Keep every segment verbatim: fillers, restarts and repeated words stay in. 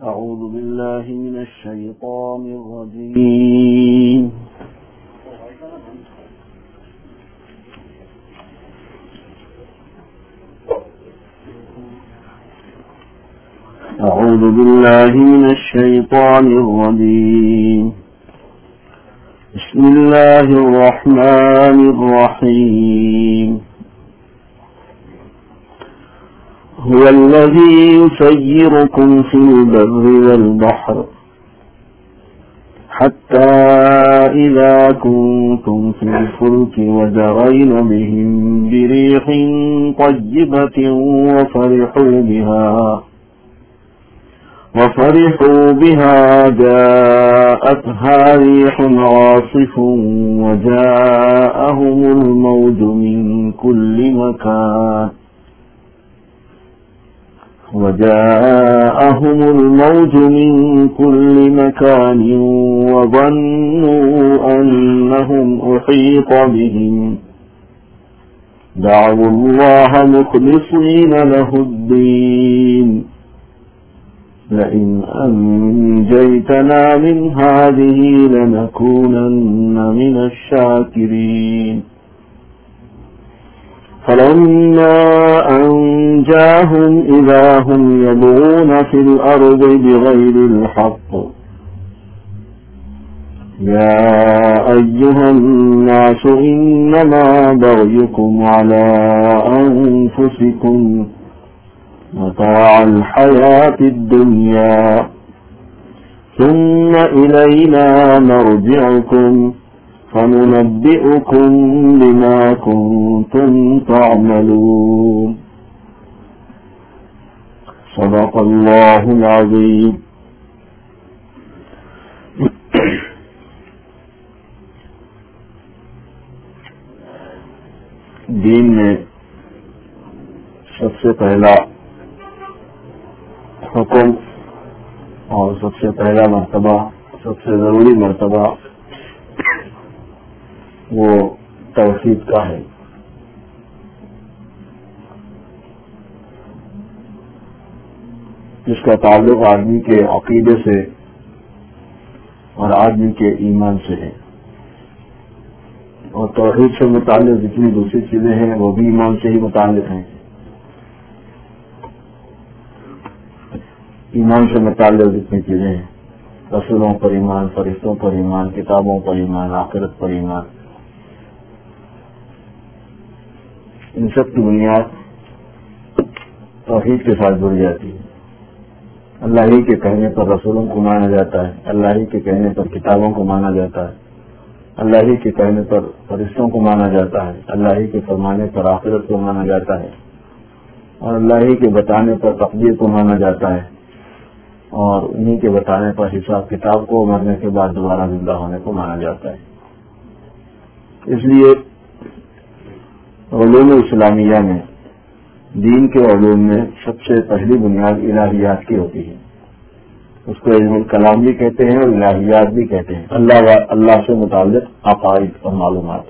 أعوذ بالله من الشيطان الرجيم أعوذ بالله من الشيطان الرجيم بسم الله الرحمن الرحيم هو الذي يسيركم في البر والبحر حتى إذا كنتم في الفلك وجرين بهم بريح طيبة وفرحوا بها وفرحوا بها جاءتها ريح عاصف وجاءهم الموج من كل مكان وجاءهم الموج من كل مكان وظنوا أنهم أحيط بهم دعوا الله مخلصين له الدين لئن أنجيتنا من هذه لنكونن من الشاكرين فلما أنجاهم إذا هم يبغون في الأرض بغير الحق يا أيها الناس إنما بغيكم على أنفسكم متاع الحياة الدنيا ثم إلينا مرجعكم فننبئكم بما كنتم تعملون صدق الله العظيم. دین میں سب سے پہلا حکم اور سب سے پہلا مرتبہ سب سے ضروری مرتبہ وہ توحید کا ہے. جس کا تعلق آدمی کے عقیدے سے اور آدمی کے ایمان سے ہے، اور توحید سے متعلق جتنی دوسری چیزیں ہیں وہ بھی ایمان سے ہی متعلق ہیں. ایمان سے متعلق جتنی چیزیں ہیں، رسولوں پر ایمان، فرشتوں پر ایمان، کتابوں پر ایمان، آخرت پر ایمان، ان سب کی بنیاد توحید کے ساتھ جڑ جاتی ہے. اللہ ہی کے کہنے پر رسولوں کو مانا جاتا ہے، اللہ ہی کے کہنے پر کتابوں کو مانا جاتا ہے، اللہ ہی کے کہنے پر فرشتوں کو مانا جاتا ہے، اللہ ہی کے فرمانے پر آخرت کو مانا جاتا ہے، اور اللہ ہی کے بتانے پر تقدیر کو مانا جاتا ہے، اور انہی کے بتانے پر حساب کتاب کو مرنے کے بعد دوبارہ زندہ ہونے کو مانا جاتا ہے. اس لیے علوم اسلامیہ میں، دین کے علوم میں سب سے پہلی بنیاد الہیات کی ہوتی ہے. اس کو علم الکلام بھی کہتے ہیں اور الہیات بھی کہتے ہیں، اللہ و اللہ سے متعلق عقائد اور معلومات،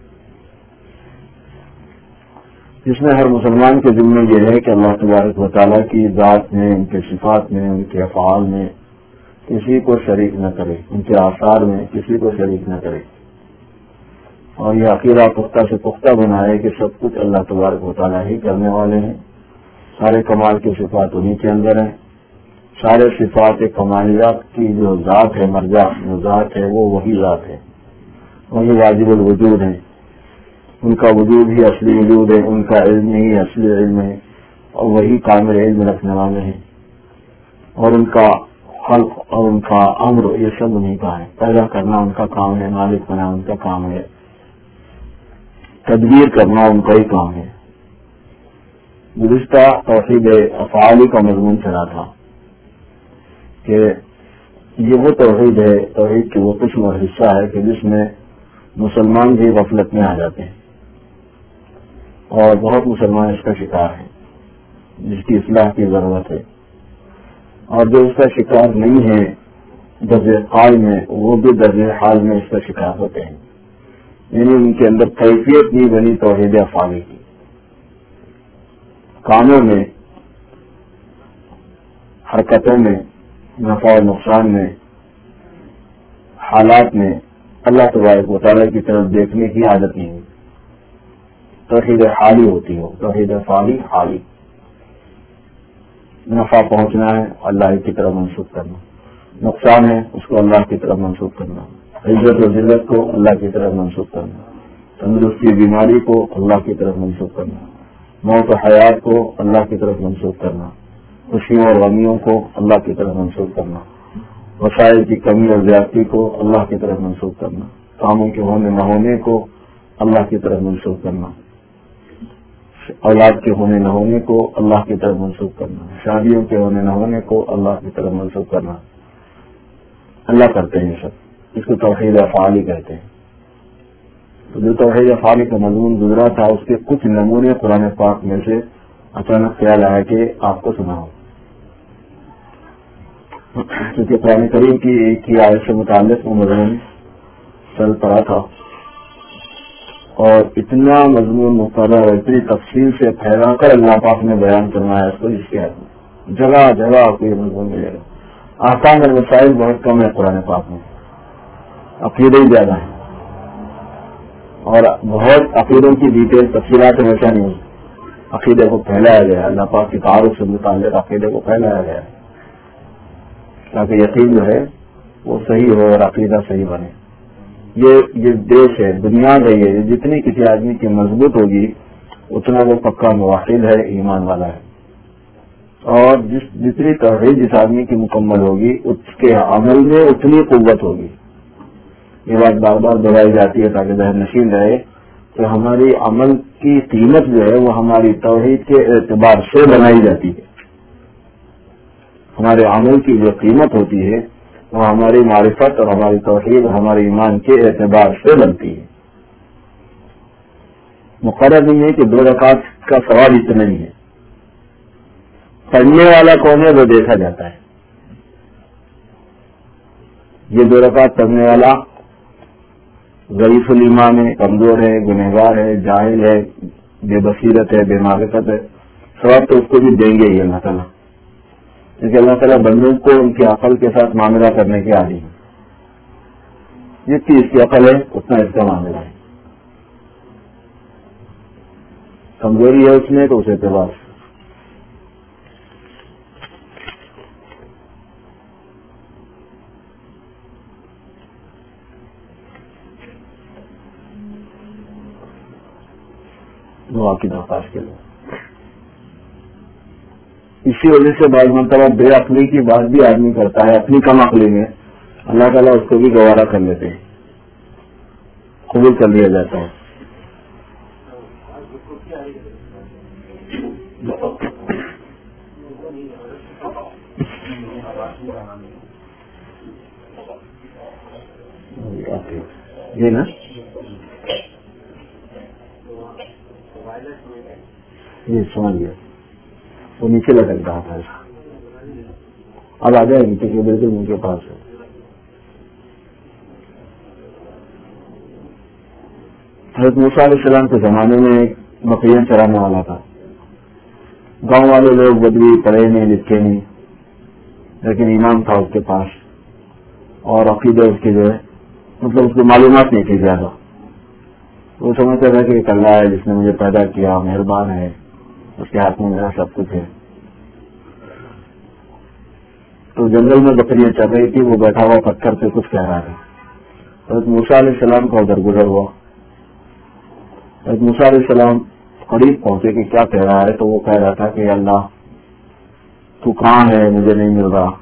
جس میں ہر مسلمان کے ذمہ یہ ہے کہ اللہ تبارک و تعالیٰ کی ذات میں، ان کے صفات میں، ان کے افعال میں کسی کو شریک نہ کرے، ان کے آثار میں کسی کو شریک نہ کرے، اور یہ عقیدہ پختہ سے پختہ بنائے کہ سب کچھ اللہ تبارک و تعالیٰ ہی کرنے والے ہیں. سارے کمال کی صفات انہی کے اندر ہیں. سارے صفات کمالیات کی جو ذات ہے، مرجع جو ذات ہے، وہ وہی ذات ہے، وہی واجب الوجود ہے. ان کا وجود ہی اصلی وجود ہے، ان کا علم ہی اصلی علم ہے، اور وہی کامل علم رکھنے والے ہیں. اور ان کا خلق اور ان کا امر یہ سب انہی کا ہے. پیدا کرنا ان کا کام ہے، مالک بنا ان کا کام ہے، تدبیر کرنا ان کا ہی کام ہے. گزشتہ توحید افعالی کا مضمون چلا تھا کہ یہ وہ توحید ہے، توحید کی وہ قسم اور حصہ ہے کہ جس میں مسلمان بھی غفلت میں آ جاتے ہیں، اور بہت مسلمان اس کا شکار ہیں، جس کی اصلاح کی ضرورت ہے. اور جو اس کا شکار نہیں ہے درج حال میں، وہ بھی درج حال میں اس کا شکار ہوتے ہیں. یعنی ان کے اندر کیفیت نہیں بنی توحید افعالی کی. کاموں میں، حرکتوں میں نفع اور نقصان میں، حالات میں اللہ تبارک و تعالیٰ کی طرف دیکھنے کی عادت نہیں ہوتی. توحید حالی ہوتی ہو، توحید فعلی حالی. نفع پہنچنا ہے اللہ کی طرف منسوخ کرنا، نقصان ہے اس کو اللہ کی طرف منسوخ کرنا، عزت و ذلت کو اللہ کی طرف منسوخ کرنا، تندرستی بیماری کو اللہ کی طرف منسوخ کرنا، موت و حیات کو اللہ کی طرف منسوخ کرنا، خوشیوں اور غمیوں کو اللہ کی طرف منسوخ کرنا، وسائل کی کمی اور زیادتی کو اللہ کی طرف منسوخ کرنا، کاموں کے ہونے نہ ہونے کو اللہ کی طرف منسوخ کرنا، اولاد کے ہونے نہ ہونے کو اللہ کی طرف منسوخ کرنا، شادیوں کے ہونے نہ ہونے کو اللہ کی طرف منسوخ کرنا. اللہ کرتے ہیں سب، اس کو توحید افعالی کہتے ہیں. تو جو توحید افعالی کا مضمون گزرا تھا اس کے کچھ نمونے قرآن پاک میں سے اچانک خیال آیا کہ آپ کو سناؤ، کیونکہ قرآن کریم کی ایک ہی آیت سے متعلق وہ مضمون چل پڑا تھا اور اتنا مضمون مقرر اور اتنی تفصیل سے پھیلا کر اللہ پاک نے بیان کرنا ہے اس کو، جس کے جگہ جگہ آپ کو یہ مضمون ملے گا. آسان اور مسائل بہت کم ہے قرآن پاک میں، عقیدے ہی زیادہ ہیں اور بہت عقیدوں کی ڈیٹیل تفصیلات ہمیشہ نہیں ہوتی. عقیدے کو پھیلایا گیا، اللہ پاک کی تعارف سے متعلق عقیدے کو پھیلایا گیا تاکہ یقین جو ہے وہ صحیح ہو اور عقیدہ صحیح بنے. یہ یہ دیش ہے، دنیا ہے، یہ جتنی کسی آدمی کی مضبوط ہوگی اتنا وہ پکا موحد ہے، ایمان والا ہے. اور جس جتنی توحید جس آدمی کی مکمل ہوگی اس کے عمل میں اتنی قوت ہوگی. یہ بات بار بار دہرائی جاتی ہے تاکہ ذہن نشین رہے کہ ہماری عمل کی قیمت جو ہے وہ ہماری توحید کے اعتبار سے بنائی جاتی ہے. ہمارے عمل کی جو قیمت ہوتی ہے وہ ہماری معرفت اور ہماری توحید اور ہمارے ایمان کے اعتبار سے بنتی ہے. مقرر نہیں ہے کہ دو رکعت کا ثواب اتنا نہیں ہے، پڑھنے والا کون ہے وہ دیکھا جاتا ہے. یہ دو رکعت پڑھنے والا ضعیف الایمان ہے، کمزور ہے، گنہگار ہے، جاہل ہے، بے بصیرت ہے، بے معرفت ہے، ثواب تو اس کو بھی دیں گے ہی اللہ تعالیٰ، کیونکہ اللہ تعالیٰ بندوں کو ان کی عقل کے ساتھ معاملہ کرنے کے عادی ہے. جتنی اس کی عقل ہے اتنا اس کا معاملہ ہے. کمزوری ہے اس میں تو اس اعتبار سے. دعا کی درخواست کے لیے اسی وجہ سے بعض مرتبہ بے عقلی کی بات بھی آدمی کرتا ہے، اپنی کم عقلی میں اللہ تعالیٰ اس کو بھی گوارا کر لیتے ہیں، قبول کر لیا جاتا ہے. یہ نا یہ سمجھ گیا، وہ نیچے لٹک رہا تھا، اب آ جائے نیچے کے بالکل ان کے پاس ہے. حضرت موسیٰ علیہ السلام کے زمانے میں ایک بکریاں چرانے والا تھا. گاؤں والے لوگ بدوی پڑھے نہیں لکھے نہیں، لیکن ایمان تھا اس کے پاس اور عقیدہ اس کے جو ہے مطلب اس کو معلومات نہیں تھی زیادہ. وہ سمجھتا تھا کہ ایک اللہ ہے جس نے مجھے پیدا کیا، مہربان ہے، اس کے ہاتھ میں میرا سب کچھ ہے. تو جنگل میں بکریاں چل رہی تھی، وہ بیٹھا ہوا پتھر پہ کچھ کہہ رہا تھا. حضرت موسیٰ علیہ السلام کا ادھر گزر ہوا. حضرت موسیٰ علیہ السلام قریب پہنچے کہ کیا کہہ رہا ہے، تو وہ کہہ رہا تھا کہ اللہ تو کہاں ہے، مجھے نہیں مل رہا،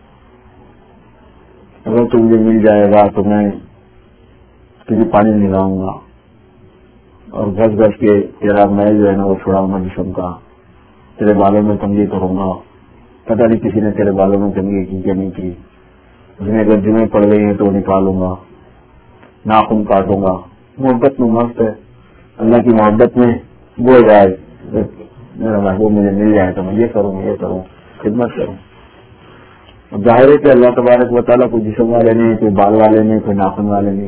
اگر تو مجھے مل جائے گا تو میں تجھے پانی نلاؤں گا اور گھس گھس کے تیرا میں جو ہے نا وہ چھوڑاؤں گا جسم کا، تیرے بالوں میں کنگھی کروں گا. پتہ نہیں کسی نے تیرے بالوں میں کنگھی کی کہ نہیں کی، اس میں اگر جمعے پڑ گئی ہیں تو نکالوں گا، ناخن کاٹوں گا. محبت میں مست ہے، اللہ کی محبت میں بول جائے میرا محبوب مجھے مل جائے تو میں یہ کروں یہ کروں خدمت کروں. ظاہر ہے کہ اللہ تبارک و تعالیٰ کوئی جسم والے نہیں، کوئی بال والے نہیں، کوئی ناخن والے نہیں،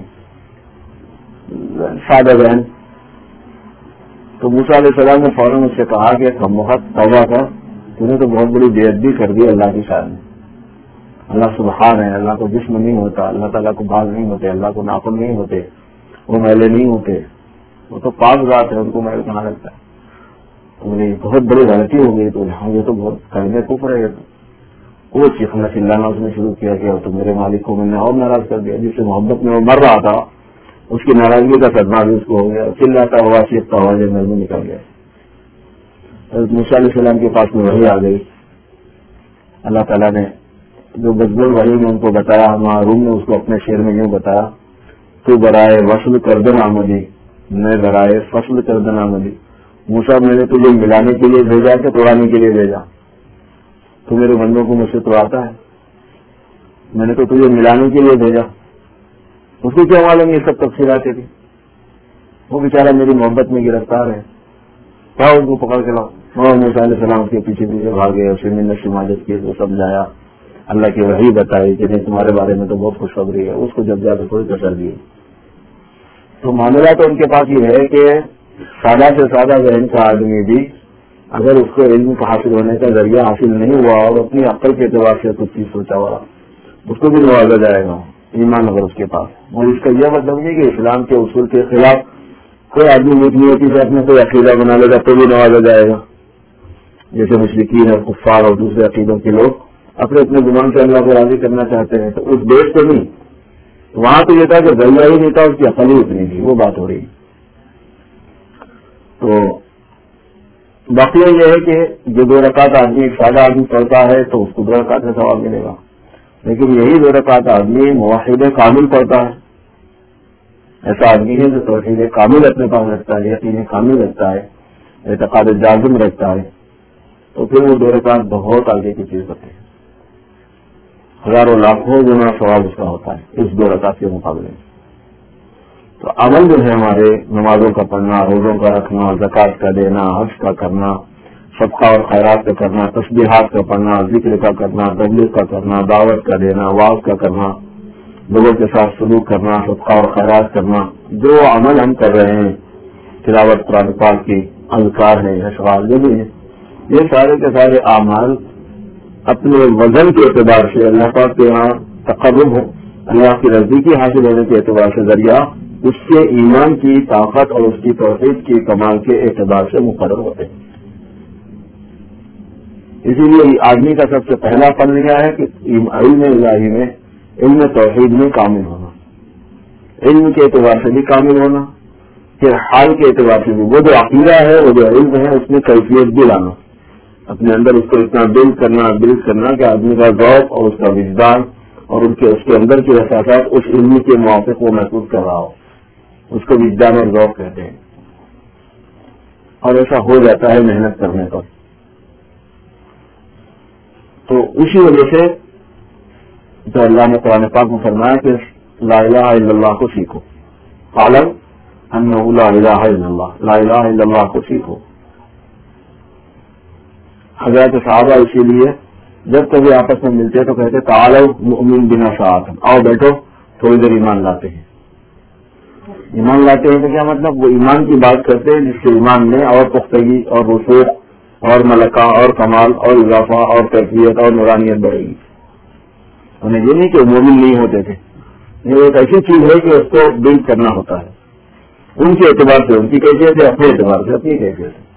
سادہ بہن. تو موسیٰ علیہ السلام نے فوراً اس سے کہا کہ کم وقت توبہ کر، تو نے تو بہت بڑی بے ادبی کر دی اللہ کی شان میں. اللہ سبحان ہے، اللہ کو جسم نہیں ہوتا، اللہ تعالیٰ کو بال نہیں ہوتے، اللہ کو ناخن نہیں ہوتے، وہ میلے نہیں ہوتے، وہ تو پاک ذات ہے، ان کو میل کہاں لگتا ہے؟ تو میری بہت بڑی غلطی ہو گئی، تو ہاں یہ تو بہت کلمے کفر ہے، وہ چیخنا چلانا اس نے شروع کیا کہ تو میرے مالک کو میں نے اور ناراض کر دیا، جس سے محبت میں وہ مر رہا تھا اس کی ناراضگی کا صدمہ بھی اس کو ہو گیا، چلاتا ہوا چیختا ہوا جب میں نکل گیا۔ حضرت موسیٰ علیہ السلام کے پاس میں وحی آ گئی، اللہ تعالیٰ نے جو بزبل وحی میں ان کو بتایا، معروم نے اس کو اپنے شعر میں یوں بتایا، تو برائے وصل کردن آمدی میں برائے فصل کردن آمدی، موسیٰ میں نے تجھے ملانے کے لیے بھیجا کہ توڑانے کے لیے بھیجا؟ تو میرے بندوں کو مجھ سے توڑاتا ہے، میں نے تو تجھے ملانے کے لیے بھیجا۔ اس کو کیا معلوم یہ سب تفصیلات تھی؟ وہ بیچارہ میری محبت میں گرفتار ہے، کیا اس کو پکڑ کے لاؤ؟ موسیٰ علیہ السلام اس کے پیچھے پیچھے بھاگے، اسے منت شماجت کی، وہ سمجھایا، اللہ کی وحی بتائی کہ نہیں تمہارے بارے میں تو بہت خوشخبری ہے، اس کو جب جا کے کوئی کسر دی۔ تو معاملہ تو ان کے پاس یہ ہے کہ سادہ سے سادہ ذہن کا آدمی بھی اگر اس کو علم حاصل ہونے کا ذریعہ حاصل نہیں ہوا اور اپنی عقل کے اعتبار سے کچھ چیز سوچا ہوا، اس کو بھی نوازا جائے گا ایمان اگر اس کے پاس۔ اور اس کا یہ مطلب نہیں کہ اسلام کے اصول کے خلاف کوئی آدمی نیکی ہوتی سے اپنے کوئی عقیدہ بنا لے گا تو بھی نوازا جائے گا، جیسے مشرکین اور کفار اور دوسرے عقیدوں کے لوگ اپنے اپنے گمان سے اللہ کو راضی کرنا چاہتے ہیں، تو اس دیش کو نہیں، وہاں تو یہ تھا کہ ذریعہ ہی نہیں تھا، اس کی عقل ہی اتنی تھی، وہ بات ہو رہی۔ تو باقی یہ ہے کہ جو دو رکعت آدمی ایک سادہ آدمی پڑھتا ہے تو اس کو دو رکعت کا ثواب ملے گا، لیکن یہی دو رکعت آدمی موحد کامل پڑھتا ہے، ایسا آدمی ہے جو توحید کامل اپنے پاس رکھتا ہے، یقین کامل رکھتا ہے، اعتقاد جازم رکھتا ہے، تو پھر وہ دو رکعت بہت آگے کی چیز ہوتی ہے، ہزاروں لاکھوں گنا ثواب اس کا ہوتا ہے اس دو رکعت کے مقابلے میں۔ تو عمل جو ہے ہمارے نمازوں کا پڑھنا، روزوں کا رکھنا، زکوٰۃ کا دینا، حج کا کرنا، صدقہ اور خیرات کا کرنا، تسبیحات کا پڑھنا، ذکر کا کرنا، تبلیغ کا کرنا، دعوت کا دینا، واعظ کا کرنا، لوگوں کے ساتھ سلوک کرنا، صدقہ اور خیرات کرنا، جو عمل ہم کر رہے ہیں، تلاوت قرآن پاک کی، اذکار ہے، اشعار جو بھی ہیں، یہ سارے کے سارے اعمال اپنے وزن کے اعتبار سے اللہ پاک کے یہاں تقرب ہو، اللہ کی نزدیکی حاصل ہونے کے اعتبار سے ذریعہ اس کے ایمان کی طاقت اور اس کی توحید کی کمال کے اعتبار سے مقرر ہوتے ہیں۔ اسی لیے آدمی کا سب سے پہلا فن کیا ہے کہ علم الہی میں، علم توحید میں کامل ہونا، علم کے اعتبار سے بھی کامل ہونا، پھر حال کے اعتبار سے بھی وہ جو عقیدہ ہے، وہ جو علم ہے، اس میں کیفیت بھی لانا، اپنے اندر اس کو اتنا بلڈ کرنا بلڈ کرنا کہ آدمی کا ذوق اور اس کا وجدان اور ان کے اس کے اندر کے احساسات اس علم کے موافق وہ محسوس کر رہا ہو، اس کو وجدان اور ذوق کہتے ہیں، اور ایسا ہو جاتا ہے محنت کرنے پر۔ تو اسی وجہ سے جو اللہ نے قرآن پاک میں فرمایا کہ لا الہ الا اللہ کو سیکھو، عالم انہ لا الہ الا اللہ، لا الہ الا اللہ کو سیکھو۔ حضرت صحابہ اسی لیے جب کبھی آپس میں ملتے تو کہتے تعالو نؤمن بنا ساعۃ، آؤ بیٹھو تھوڑی دیر ایمان لاتے ہیں۔ ایمان لاتے ہیں تو کیا مطلب؟ وہ ایمان کی بات کرتے ہیں جس سے ایمان میں اور پختگی اور رسوخ اور ملکہ اور کمال اور اضافہ اور کیفیت اور نورانیت بڑھے گی۔ انہیں یہ نہیں کہ مومن نہیں ہوتے تھے، یہ ایک ایسی چیز ہے کہ اس کو بلڈ کرنا ہوتا ہے، ان کے اعتبار سے ان کی کیفیت ہے، اپنے اعتبار سے اپنی کیفیت ہے۔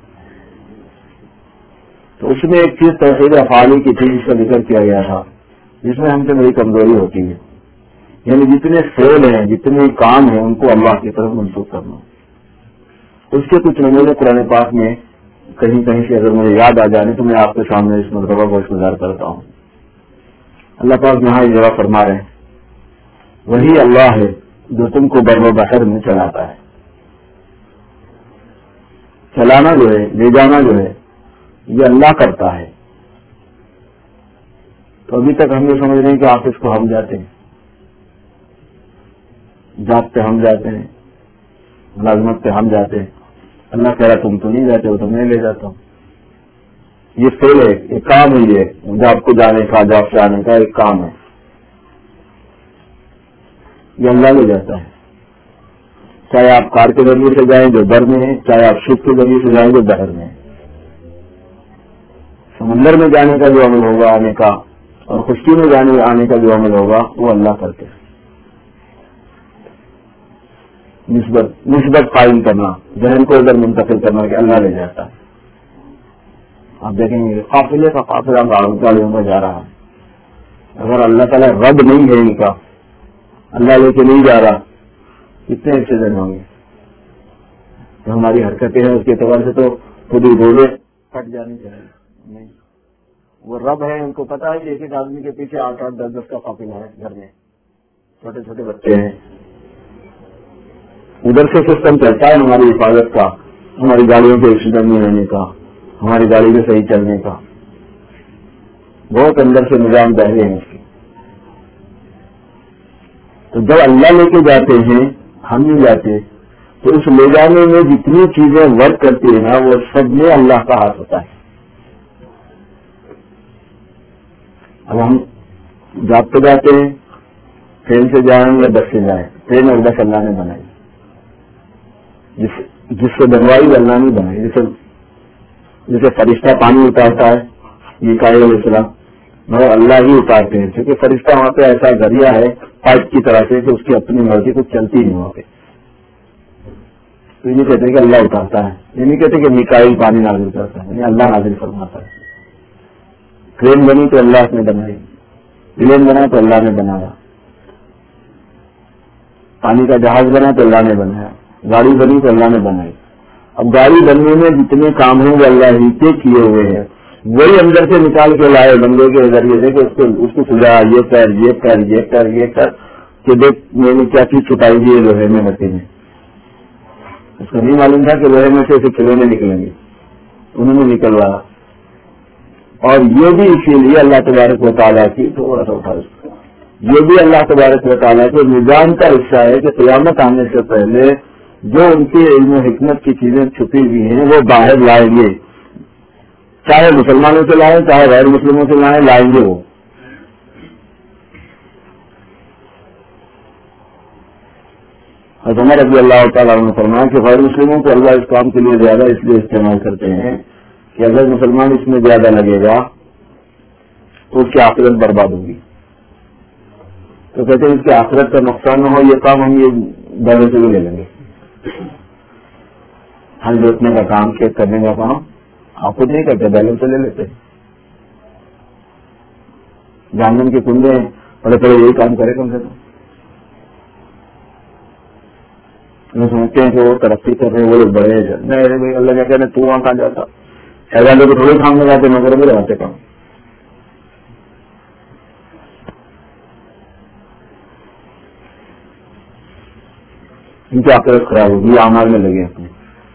تو اس میں ایک چیز توحید افعالی کی تھی جس کا ذکر کیا گیا تھا، جس میں ہم سے بڑی کمزوری ہوتی ہے، یعنی جتنے فعل ہیں، جتنے کام ہیں، ان کو اللہ کی طرف منسوخ کرنا۔ اس کے کچھ نمونے قرآن پاک میں کہیں کہیں سے اگر مجھے یاد آ جانے تو میں آپ کے سامنے اس مرتبہ کو گزار کرتا ہوں۔ اللہ پاک یہاں یہ جواب فرما رہے ہیں، وہی اللہ ہے جو تم کو بر و بحر میں چلاتا ہے۔ چلانا جو ہے، لے جانا جو ہے، یہ اللہ کرتا ہے۔ تو ابھی تک ہم یہ سمجھ رہے ہیں کہ آفس کو ہم جاتے ہیں، جاب پہ ہم جاتے ہیں، ملازمت پہ ہم جاتے ہیں، اللہ کہہ رہا تم تو نہیں جاتے ہو تو میں لے جاتا ہوں۔ یہ فعل ہے، ایک کام ہے، یہ جاب کو جانے کا، جاب سے آنے کا ایک کام ہے، یہ اللہ لے جاتا ہے۔ چاہے آپ کار کے ذریعے سے جائیں جو بر میں ہے، چاہے آپ شپ کے ذریعے سے جائیں جو بحر میں ہے۔ سمندر میں جانے کا جو عمل ہوگا آنے کا، اور خشکی میں جانے آنے کا جو عمل ہوگا وہ اللہ کرتے ہیں. نسبت نسبت قائم کرنا، ذہن کو ادھر منتقل کرنا کہ اللہ لے جاتا ہے. آپ دیکھیں گے قافلے کا قافلہ گاڑیوں میں جا رہا ہے، اگر اللہ تعالیٰ رد نہیں ہے ان کا، اللہ لے کے نہیں جا رہا، کتنے ایکسیڈنٹ ہوں گے. جو ہماری حرکتیں ہیں اس کے اعتبار سے تو خود ہی روڈیں پھٹ جانی چاہیے. نہیں، وہ رب ہے، ان کو پتا ہے کہ ایک ایک آدمی کے پیچھے آٹھ آٹھ دس دس کا قافلہ ہے، گھر میں چھوٹے چھوٹے بچے ہیں. ادھر سے سسٹم چلتا ہے ہماری حفاظت کا، ہماری گاڑیوں کے ایکسیڈنٹ نہیں ہونے کا، ہماری گاڑی میں صحیح چلنے کا. بہت اندر سے نظام بہرے ہیں اس کے. تو جب اللہ لے کے جاتے ہیں، ہم نہیں جاتے، تو اس لے جانے میں جتنی چیزیں ورک کرتی ہیں نا وہ سب میں اللہ کا ہاتھ ہوتا ہے. اب ہم جاتے جاتے ہیں، ٹرین سے جائیں یا بس سے جائیں، ٹرین اور بس اللہ نے بنائی، جس جس سے بنوائی اللہ نے بنائی. جسے جسے فرشتہ پانی اتارتا ہے، یہ قائل علیہ السلام، مگر اللہ ہی اتارتے ہیں، کیونکہ فرشتہ وہاں پہ ایسا ذریعہ ہے پائپ کی طرح سے کہ اس کی اپنی مرضی کچھ چلتی نہیں وہاں پہ. تو یہ نہیں کہتے کہ اللہ اتارتا ہے، یہ نہیں کہتے کہ میکائیل پانی نازل کرتا ہے، یعنی اللہ نازل فرماتا ہے. ٹرین بنی تو اللہ نے بنائی، پلین بنا تو اللہ نے بنایا، پانی کا جہاز بنا تو اللہ نے بنایا، گاڑی بنی تو اللہ نے بنائی. اب گاڑی بننے میں جتنے کام ہیں وہ اللہ ہی کے کیے ہوئے ہیں، وہی اندر سے نکال کے لائے بندے کے ذریعے سے کہ اس کو اس کو سجا یہ کر یہ کر یہ کر یہ کر کہ دیکھ میں نے کیا چیز چھپائی دی ہے لوہے میں مٹی میں. اس کو نہیں معلوم تھا کہ لوہے میں سے ایسے کھلونے نکلیں گے، انہوں نے نکلوایا. اور یہ بھی اسی لیے اللہ تبارک و تعالیٰ کی تھوڑا سا اٹھا یہ بھی اللہ تبارک و تعالیٰ کے نظام کا حصہ ہے کہ قیامت آنے سے پہلے جو ان کے علم و حکمت کی چیزیں چھپی ہوئی ہیں وہ باہر لائیں گے، چاہے مسلمانوں سے لائیں چاہے غیر مسلموں سے لائیں، لائیں گے وہ. حضرت عمر رضی اللہ تعالیٰ عنہ فرمایا کہ غیر مسلموں کو اللہ اس کام کے لیے زیادہ اس لیے استعمال کرتے ہیں کہ اگر مسلمان اس میں زیادہ لگے گا تو اس کی آخرت برباد ہوگی. تو کہتے ہیں اس کی آخرت کا نقصان نہ ہو، یہ کام ہم یہ دورے سے بھی لے لیں گے. ہل جوتنے کا کام، کھیت کرنے کا کام آپ خود نہیں کرتے، بیلن سے لے لیتے. جہنم کے کنڈے بڑے بڑے یہی کام کرے کم سے کم. وہ سمجھتے ہیں کہ وہ ترقی کر رہے ہیں، وہ لوگ بڑے نہیں. اللہ کیا کہنے تو وہاں کہاں جاتا، شہزادے کو تھوڑے کام لگاتے مگر بھی لگاتے کام. ان کی آخرت خراب ہوگی، اعمال میں لگے اپنے.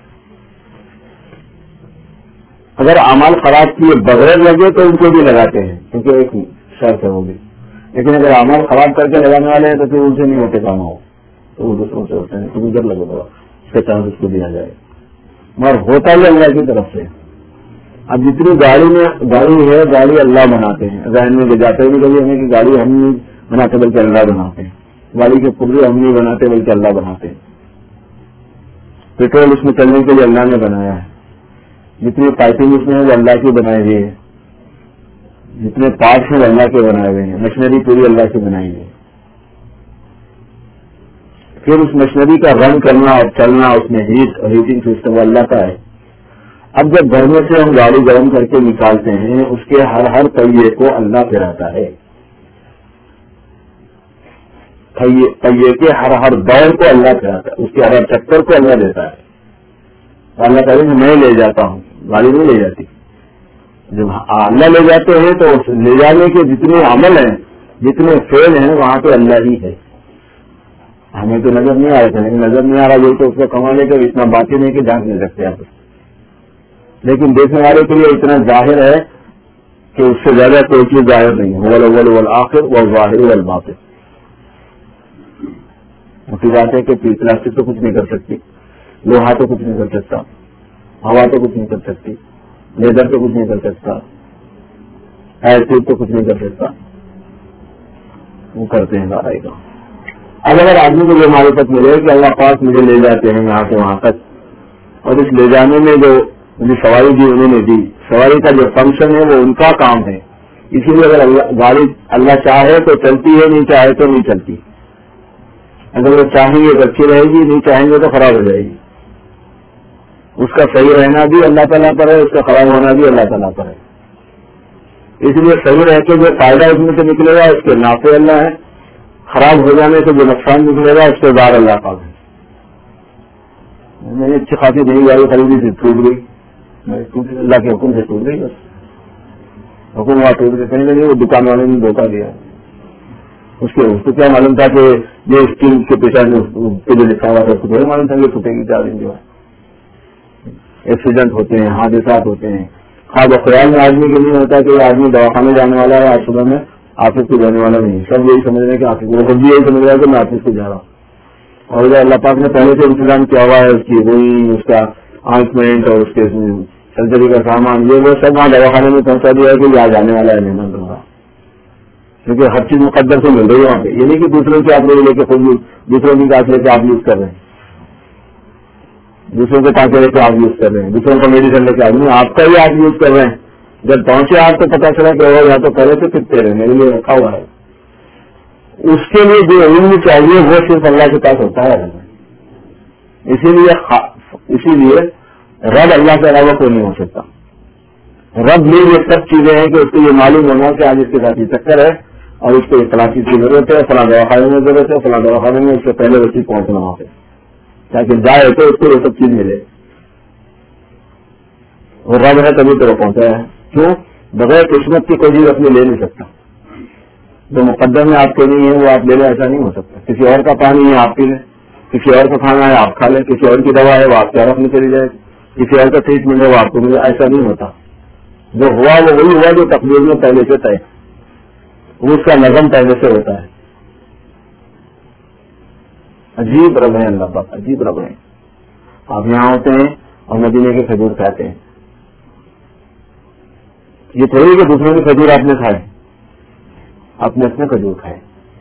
اگر اعمال خراب کیے بغیر لگے تو ان کو بھی لگاتے ہیں کیونکہ ایک شرط ہے وہ بھی. لیکن اگر اعمال خراب کر کے لگانے والے ہیں تو پھر ان سے نہیں ہوتے کام ہو، تو وہ دوسروں سے ہوتے ہیں. تو ادھر لگے گا اس کے چانس اس کو دیا جائے، مگر ہوتا ہی اللہ کی طرف سے. اب جتنی گاڑی میں گاڑی ہے گاڑی اللہ بناتے ہیں، ذہن میں جاتے بھی کبھی ہمیں کہ گاڑی ہم نہیں بناتے بلکہ اللہ بناتے ہیں. گاڑی کے پرزے ہم نہیں بناتے بلکہ اللہ بناتے ہیں. پیٹرول اس میں چلنے کے لیے اللہ نے بنایا ہے، جتنی پائپنگ اس میں ہے وہ اللہ کی بنائی ہوئی ہے، جتنے پارٹس ہیں وہ اللہ کے بنائے ہوئے ہیں، مشینری پوری اللہ کی بنائی ہوئی ہے. پھر اس مشینری کا رن کرنا اور چلنا، اس میں ہیٹ اور ہیٹنگ سسٹم وہ اللہ کا ہے. اب جب گھر میں سے ہم گاڑی گرم کر کے نکالتے ہیں اس کے ہر ہر پہیے کو اللہ پھراتا ہے، پہیے کے ہر ہر دور کو اللہ پھراتا ہے، اس کے ہر ہر چکر کو اللہ دیتا ہے. اللہ کہتے ہیں میں لے جاتا ہوں، گاڑی نہیں لے جاتی. جب اللہ لے جاتے ہیں تو لے جانے کے جتنے عمل ہیں جتنے فعل ہیں وہاں تو اللہ ہی ہے. ہمیں تو نظر نہیں آ رہا تھا، لیکن نظر نہیں آ رہا یہ تو اس کو کمانے کا اتنا باقی نہیں کہ جھانک نہیں سکتے آپ، لیکن دیکھنے والے کے لیے اتنا ظاہر ہے کہ اس سے زیادہ کوئی چیز ظاہر نہیں ہے. والاول والآخر والظاہر والباطن. موٹی بات ہے کہ پلاسٹک تو کچھ نہیں کر سکتی، لوہا تو کچھ نہیں کر سکتا، ہوا تو کچھ نہیں کر سکتی، لیدر تو کچھ نہیں کر سکتا، ایئر ٹیوب تو کچھ نہیں کر سکتا. وہ کرتے ہیں سارا کام. اب اگر آدمی کو یہ معرفت ملے کہ اللہ پاک مجھے لے جاتے ہیں یہاں سے وہاں تک، اور اس لے جانے میں جو مجھے سواری دی انہوں نے دی، سواری کا جو فنکشن ہے وہ ان کا کام ہے، اسی لیے اگر اللہ گاڑی اللہ چاہے تو چلتی ہے، نہیں چاہے تو نہیں چلتی. اگر وہ چاہیں گے تو اچھی رہے گی، نہیں چاہیں گے تو خراب ہو جائے گی. اس کا صحیح رہنا بھی اللہ تعالیٰ پر ہے، اس کا خراب ہونا بھی اللہ تعالیٰ پر ہے. اس لیے صحیح رہ کے جو فائدہ اس میں سے نکلے گا اس کے نافع اللہ ہے، خراب ہو جانے سے جو نقصان نکلے گا اس کے دار اللہ پاک ہے. میں نے اچھی خاصی نہیں گاڑی خریدی تھی، ٹوٹ گئی، اللہ کے حکم سے ٹوٹ گئی. بس حکم ہوا ٹوٹ گئی، کہیں نہیں وہ دکان والے نے دھوکہ دیا. اس کے اس کو کیا معلوم تھا کہ یہ اسکیم کے پیچھے جو لکھا ہوا تھا اس کو تھوڑا معلوم تھا کہ ٹوٹے گی چار دن جو ہے. ایکسیڈنٹ ہوتے ہیں، حادثات ہوتے ہیں. خواب خیال میں آدمی کے لیے ہوتا ہے کہ آدمی دواخانے جانے والا ہے، آج صبح میں آفس کو جانے والا نہیں. سب یہی سمجھ رہے ہیں کہ آفس کو، خود بھی یہی سمجھ رہا ہے کہ میں آفس کو جا رہا ہوں. اور اگر اللہ پاک نے پہلے سے انتظام کیا ہوا ہے اس کی وہی اس کا آئنٹمنٹ اور اس کے سرجری کا سامان یہ وہ سب وہاں دواخانے میں پہنچا دیا ہے کہ یہاں جانے والا ہے مہمان تمہارا، کیونکہ ہر چیز مقدر سے مل رہی ہے وہاں پہ. یہ نہیں کہ دوسروں کی آپ لوگ لے کے خود دوسروں کی کاٹ لے کے آپ یوز کر رہے ہیں، دوسروں کے ٹانچے لے کے آپ یوز کر رہے ہیں، دوسروں کا میڈیسن لے کے آدمی آپ کا ہی آپ یوز کر رہے ہیں. جب پہنچے آپ کو پتا چلا کہ وہ یا تو پہلے سے پھرتے رہے میرے لیے رکھا ہوا ہے. اس کے لیے جو علم چاہیے وہ صرف اللہ کے پاس ہوتا ہے. اسی لیے اسی لیے رب اللہ کے علاوہ کوئی نہیں ہو سکتا. رب میں یہ سب چیزیں ہیں کہ اس کو یہ معلوم ہونا کہ آج اس کے ساتھ یہ چکر ہے اور اس کو اطلاع کی ضرورت ہے، فلاں دواخانے میں ضرورت ہے، فلاں دواخانے میں اس سے پہلے وہ چیز پہنچنا وہاں پہ تاکہ جائے تو اس کو یہ سب چیز ملے. اور رب ہے تبھی تو وہ پہنچا ہے. کیوں؟ بغیر قسمت کی کوئی چیز اپنی لے نہیں سکتا. جو مقدر میں آپ کے نہیں ہے وہ آپ لے لیں، ایسا نہیں ہو سکتا. کسی اور کا پانی ہے آپ پی لیں، کسی اور کا کھانا ہے آپ کھا لیں، کسی اور کی دوا ہے وہ آپ کے رکھ میں چلی جائے، کسی اور کا ٹریٹمنٹ ہے وہ آپ کو ملے. ایسا نہیں ہوتا. جو ہوا وہ وہی ہوا جو تقدیر میں پہلے سے طے، وہ اس کا نظم پہلے سے ہوتا ہے. عجیب رب ہے اللہ پاک، عجیب رب ہے. آپ یہاں ہوتے ہیں اور مدینے کے کھجور کھاتے ہیں. یہ تھوڑی کہ دوسروں کے کھجور آپ نے کھائے، آپ نے اپنے کھجور کھائے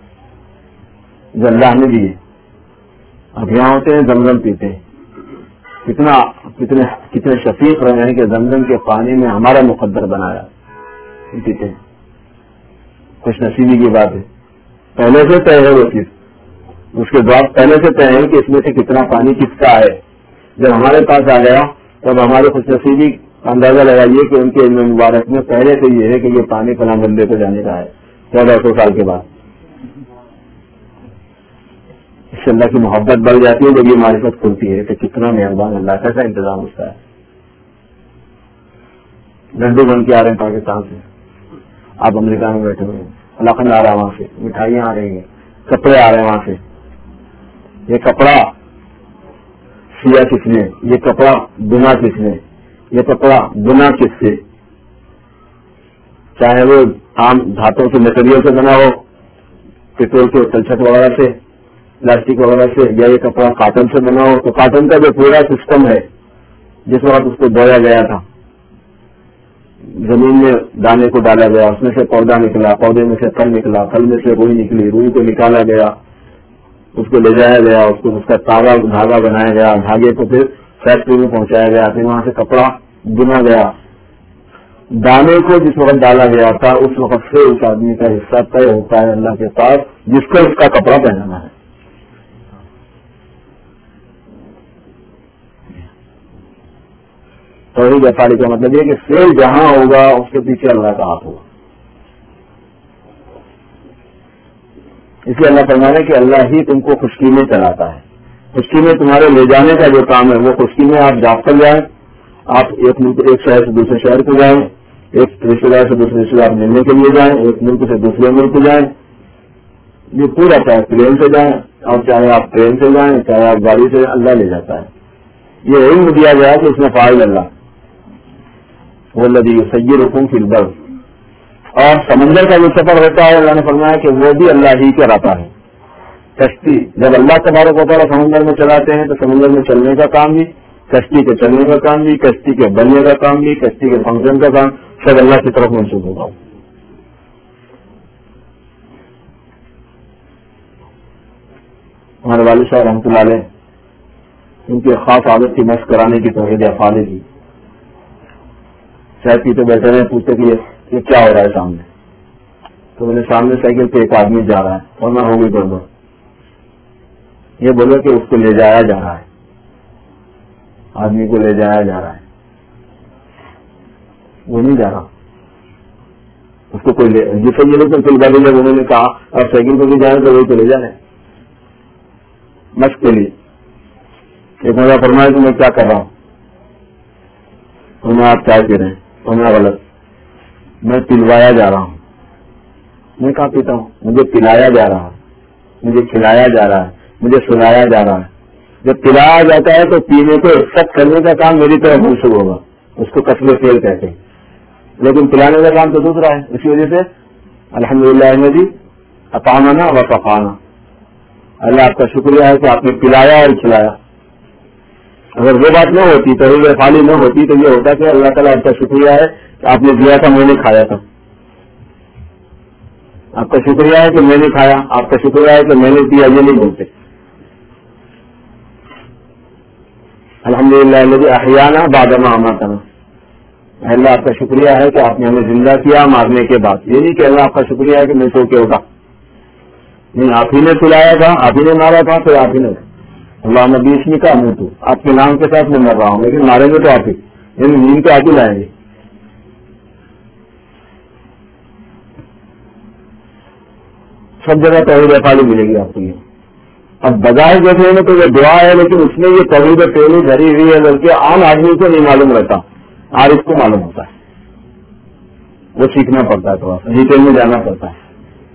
جو اللہ نے دیے. اب یہاں ہوتے ہیں زمزم پیتے ہیں. کتنا کتنے کتنے شفیق رہے ہیں کہ زمزم کے پانی میں ہمارا مقدر بنایا پیتے ہیں. خوش نصیبی کی بات ہے. پہلے سے طے ہے وہ چیز، اس کے بعد پہلے سے طے ہے کہ اس میں سے کتنا پانی کس کا ہے. جب ہمارے پاس آ گیا تب ہمارے خوش نصیبی کا اندازہ لگائیے کہ ان کے علم مبارک میں پہلے سے یہ ہے کہ یہ پانی فلاں بندے کو جانے کا ہے چودہ سو سال کے بعد. اس سے اللہ کی محبت بڑھ جاتی ہے جب یہ معرفت کھلتی ہے کہ کتنا مہربان اللہ، کیسا انتظام ہوتا ہے. لڈو بن کے آ رہے ہیں پاکستان سے، آپ امریکہ میں بیٹھے ہوئے ہیں، الاقند آ رہا ہے وہاں سے، مٹھائیاں آ رہی ہیں، کپڑے آ رہے ہیں وہاں سے. یہ کپڑا سیا کس نے، یہ کپڑا بنا کس نے، یہ کپڑا بنا کس سے، چاہے وہ عام دھاتوں کی لکڑیوں سے بنا ہو، پیٹرول کے تلچھٹ وغیرہ سے، پلاسٹک وغیرہ سے، یا یہ کپڑا کاٹن سے بنا ہو. تو کاٹن کا جو پورا سسٹم ہے جس وقت اس کو بویا گیا تھا، زمین میں دانے کو ڈالا گیا، اس میں سے پودا نکلا، پودے میں سے پھل نکلا، پھل میں سے روئی نکلی، روئی کو نکالا گیا، اس کو لے جایا گیا، اس کو اس کا تاغا دھاگا بنایا گیا، دھاگے کو پھر فیکٹری میں پہنچایا گیا، پھر وہاں سے کپڑا بنا گیا. دانے کو جس وقت ڈالا گیا تھا اس وقت سے اس آدمی کا حصہ طے ہوتا ہے اللہ کے پاس جس کو اس کا کپڑا پہنانا ہے. توحید افعالی کا مطلب یہ کہ فعل جہاں ہوگا اس کے پیچھے اللہ کا ہاتھ ہوگا. اس لیے اللہ فرمانا کہ اللہ ہی تم کو خشکی میں چلاتا ہے. خشکی میں تمہارے لے جانے کا جو کام ہے وہ خشکی میں آپ جاب کر جائیں، آپ ایک ملک ایک شہر سے دوسرے شہر کو جائیں، ایک رشتے دار سے دوسرے رشتے دار ملنے کے لیے جائیں، ایک ملک سے دوسرے ملک کو جائیں. یہ پورا چاہے پلین سے جائیں اور چاہے آپ ٹرین سے جائیں، چاہے آپ گاڑی سے، اللہ لے جاتا ہے. یہ علم دیا گیا کہ اس میں فاعل اللہ والذی یسیرکم فی البر. اور سمندر کا جو سفر ہوتا ہے اللہ نے فرمایا کہ وہ بھی اللہ ہی کراتا ہے. کشتی جب اللہ تبارک و تعالیٰ سمندر میں چلاتے ہیں تو سمندر میں چلنے کا کام بھی، کشتی کے چلنے کا کام بھی، کشتی کے بننے کا کام بھی، کشتی کے فنکشن کا کام سب اللہ کی طرف منسوخ ہوگا. ہمارے والد صاحب رحمۃ اللہ علیہ ان کی خاص عادت کی مشق کرانے کی توحید افعالی کی. چائے پیتے بیٹھے رہے، پوچھتے کہ یہ کیا ہو رہا ہے سامنے، تو میرے سامنے سائیکل پہ ایک آدمی جا رہا ہے اور میں ہو گئی گڑبڑ. یہ بولو کہ اس کو لے جایا جا رہا ہے, آدمی کو لے جایا جا رہا ہے, وہ نہیں جا رہا اس کو کوئی. جیسے یہ لوگ طلبا بھی جب انہوں نے کہا اور سائیکل پہ بھی جائیں تو وہی تو لے جا رہے ہیں مشق کے لیے. ایک مجھے فرمایا کہ میں کیا کر رہا ہوں, تو میں آپ چائے پی رہے ہیں تو میں غلط, میں پلوایا جا رہا ہوں. میں کہاں پیتا ہوں, مجھے پلایا جا رہا ہے, مجھے کھلایا جا رہا ہے, مجھے سلایا جا رہا ہے. جب پلایا جاتا ہے تو پینے کو سخت کرنے کا کام میری طرف منسوخ ہوگا, اس کو قتل فعل کہتے ہیں. لیکن پلانے کا کام تو دوسرا ہے. اسی وجہ سے الحمدللہ جی اطعمنا و سقانا, اللہ آپ کا شکریہ ہے کہ آپ نے پلایا اور کھلایا. اگر وہ بات نہ ہوتی, توحید خالی نہ ہوتی, تو یہ ہوتا کہ اللہ تعالیٰ آپ کا شکریہ ہے کہ آپ نے دیا تھا میں نے کھایا تھا, آپ کا شکریہ ہے کہ میں نے کھایا, آپ کا شکریہ ہے کہ میں نے دیا, یہ نہیں بولتے. الحمدللہ الذی احیانا بعد ما اماتنا, اللہ آپ کا شکریہ ہے کہ آپ نے ہمیں زندہ کیا مارنے کے بعد. یہ نہیں کہ اللہ آپ کا شکریہ ہے کہ میں سو کے اٹھا, نہیں, آپ ہی نے پلایا تھا, آپ ہی نے مارا تھا, پھر آپ ہی نے. اللہ نبی اسمی کا منہ تو آپ کے نام کے ساتھ میں مر رہا ہوں, لیکن ماریں گے تو آپ ہی, یعنی نیند پہ آپ ہی لائیں گے. سب جگہ توحید افعالی ملے گی آپ کو. یہ اب بظاہر دیکھنے میں تو یہ دعا ہے, لیکن اس میں یہ توحید فعلی بھری ہوئی ہے, بلکہ عام آدمی کو نہیں معلوم رہتا, عارف کو معلوم ہوتا ہے. وہ سیکھنا پڑتا ہے, تھوڑا سا ڈیٹیل میں جانا پڑتا ہے.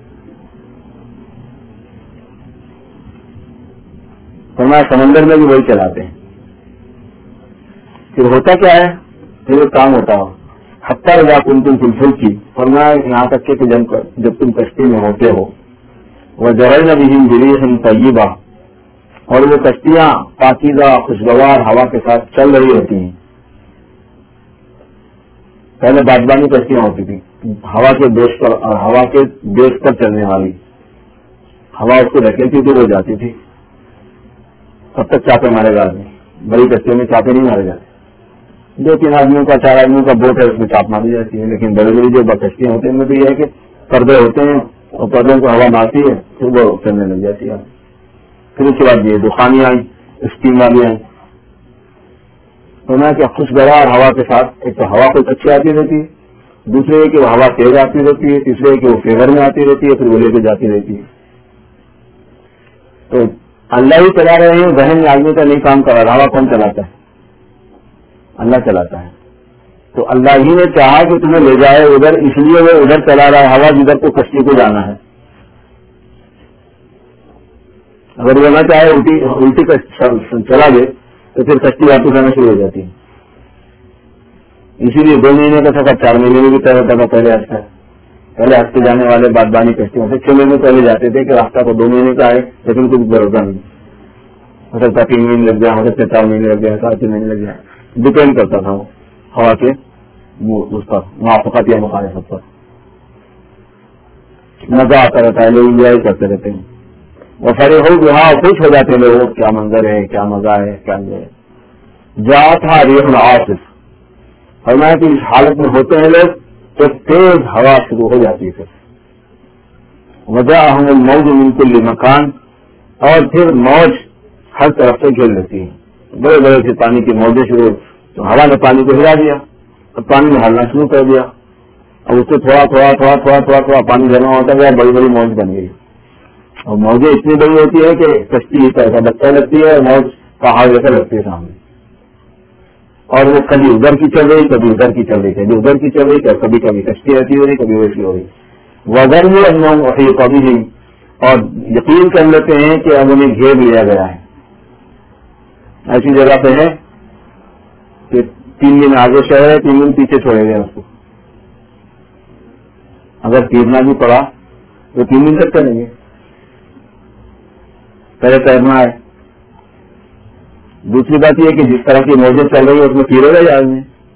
فرمایا سمندر میں بھی وہی چلاتے ہیں. پھر ہوتا کیا ہے, پھر وہ کام ہوتا ہو حتیٰ اذا کنتم فی الفلک, فرمایا یہاں تک کہ جب تم کشتی میں ہوتے ہو, وجرین بہم بريح طیبہ, اور وہ کشتیاں پاکیزہ خوشگوار ہوا کے ساتھ چل رہی ہوتی ہیں. پہلے بادبانی کشتیاں ہوتی تھی, ہوا کے دوش پر, ہوا کے دیش پر چلنے والی, ہوا اس کو دھکیلتی تھی, وہ جاتی تھی. تب تک چاپے مارے گا آدمی, بڑی کشتیوں میں چاپے نہیں مارے جاتے. دو تین آدمیوں کا, چار آدمیوں کا بوٹ ہے, اس میں چاپ ماری جاتی ہے. لیکن بڑی بڑی جو کشتیاں ہوتی ہیں ان میں تو یہ ہے کہ پردے ہوتے ہیں اور پردوں کو ہوا مارتی ہے, پھر وہ چلنے لگ جاتی ہے. پھر اس کے بعد یہ دخانی آئی, اسٹیم والی آئی. تو میں کہ خوشگوار ہوا کے ساتھ, ایک تو ہوا کچھ اچھی آتی رہتی ہے, دوسرے یہ کہ وہ ہوا تیز آتی رہتی ہے, تیسرے کہ وہ فیور میں آتی رہتی ہے, پھر وہ لے کے جاتی رہتی ہے. تو اللہ ہی چلا رہے ہیں, ذہن آدمی کا نہیں کام کر رہا. ہوا کون چلاتا ہے؟ اللہ چلاتا ہے. تو اللہ ہی نے چاہا کہ تمہیں لے جائے ادھر, اس لیے وہ ادھر چلا رہا ہے ہوا جدھر کو کشتی کو جانا ہے. اگر وہ نہ چاہے الٹی الٹی چلا دے تو پھر کشتی واپس آنا شروع ہو جاتی ہے. اسی لیے دو مہینے کا سفر چار مہینے میں بھی طے ہوتا تھا پہلے ہفتے. پہلے ہفتے جانے والے بادبانی کشتیوں سے چھ مہینے پہلے جاتے تھے کہ راستہ تو دو مہینے کا ہے, لیکن کچھ بھروسہ نہیں. ہو سکتا تین مہینے لگ جائے, ہو سکتا چار مہینے لگ جائے, سات چھ مہینے لگ جائے, ڈپینڈ کرتا تھا وہ ہوا کے اس پر, موافقت یا مخالفت پر. مزہ آتا رہتا ہے, لوگ انجوائے کرتے رہتے ہیں. وہ سارے ہو وہاں خوش ہو جاتے ہیں لوگ, کیا منظر ہے, کیا مزہ ہے, کیا ہے. جا تھا ریح العاصف, فرمایا کہ اس حالت میں ہوتے ہیں لوگ تو تیز ہوا شروع ہو جاتی ہے. وجاءہم الموج من کل مکان, اور پھر موج ہر طرف سے گھیر لیتی ہے. بڑے بڑے سے پانی کی موجیں شروع, تو ہوا نے پانی کو ہلا دیا, اب پانی میں ہلنا شروع کر دیا. اب اس سے تھوڑا تھوڑا تھوڑا تھوڑا تھوڑا تھوڑا پانی جمع ہوتا گیا, بڑی بڑی موج بن گئی. اور موجیں اتنی بڑی ہوتی ہے کہ کشتی اس طرح کا بچہ لگتی ہے, اور موج پہاڑ جیسا لگتی ہے سامنے. اور وہ کبھی ادھر کی چل رہی, کبھی ادھر کی چل رہی, کبھی ادھر کی چل رہی, کبھی کبھی کشتی ایسی ہو رہی, کبھی ویسی ہو رہی. وغیر میں انہوں کبھی نہیں, اور یقین کر لیتے ہیں کہ اب انہیں گھیر لیا گیا ہے. ایسی جگہ پہ ہے کہ تین دن آگے شہر ہے, تین دن پیچھے چھوڑے گئے اس کو. اگر تیرنا بھی پڑا تو تین دن تک کریں گے. پہلے تیرنا ہے. دوسری بات یہ کہ جس طرح کی موجیں چل رہی ہے اس میں تیرے گا جہاز میں.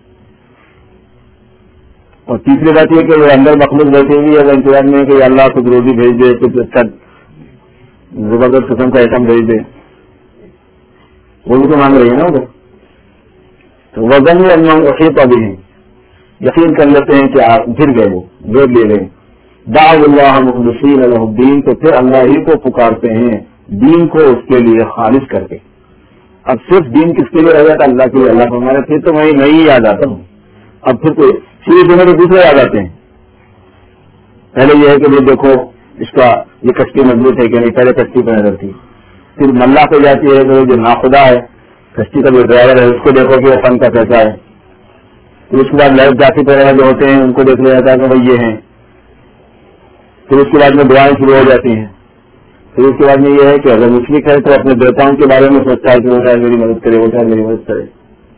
اور تیسری بات یہ کہ وہ اندر مخلوق بیٹھے ہوئی اگر انتظار میں کہ اللہ کچھ روزی بھیج دے, کچھ اچھا زبردست قسم کا آئٹم بھیج دے, وہ بھی تو مانگ رہی ہے نا ادھر. تو وزن میں اللہ وقت ابھی ہیں, یقین کر لیتے ہیں کہ آپ گر گئے, وہ گود لے گئے. دعوا اللہ مخلصین لہ الدین، تو پھر اللہ ہی کو پکارتے ہیں دین کو اس کے لیے خالص کر کے. اب صرف دین کس کے لیے رہ جاتا؟ اللہ کے لیے. اللہ فرمایا پھر تو میں نہیں یاد آتا ہوں. اب پھر تو سیدھے دنوں تو دوسرے یاد آتے ہیں. پہلے یہ ہے کہ یہ دیکھو اس کا یہ کشتی مضبوط ہے کہ نہیں، پہلے کشتی پہ نظر تھی. پھر ملا پہ جاتی ہے کہ جو ناخدا ہے کشتی کا جو ڈرائیور ہے اس کو دیکھو کہ وہ فن کا کیسا ہے. پھر اس کے بعد لائف جاتی پہ جو ہوتے ہیں ان کو دیکھ لیا جاتا ہے کہ بھائی یہ ہیں. پھر اس کے بعد میں دعائیں شروع ہو جاتی ہیں. پھر اس کے بعد میں یہ ہے کہ اگر مشرک ہے تو اپنے دیوتاؤں کے بارے میں سوچتا ہے کہ وہ شاید میری مدد کرے، وہ شاید میری مدد کرے.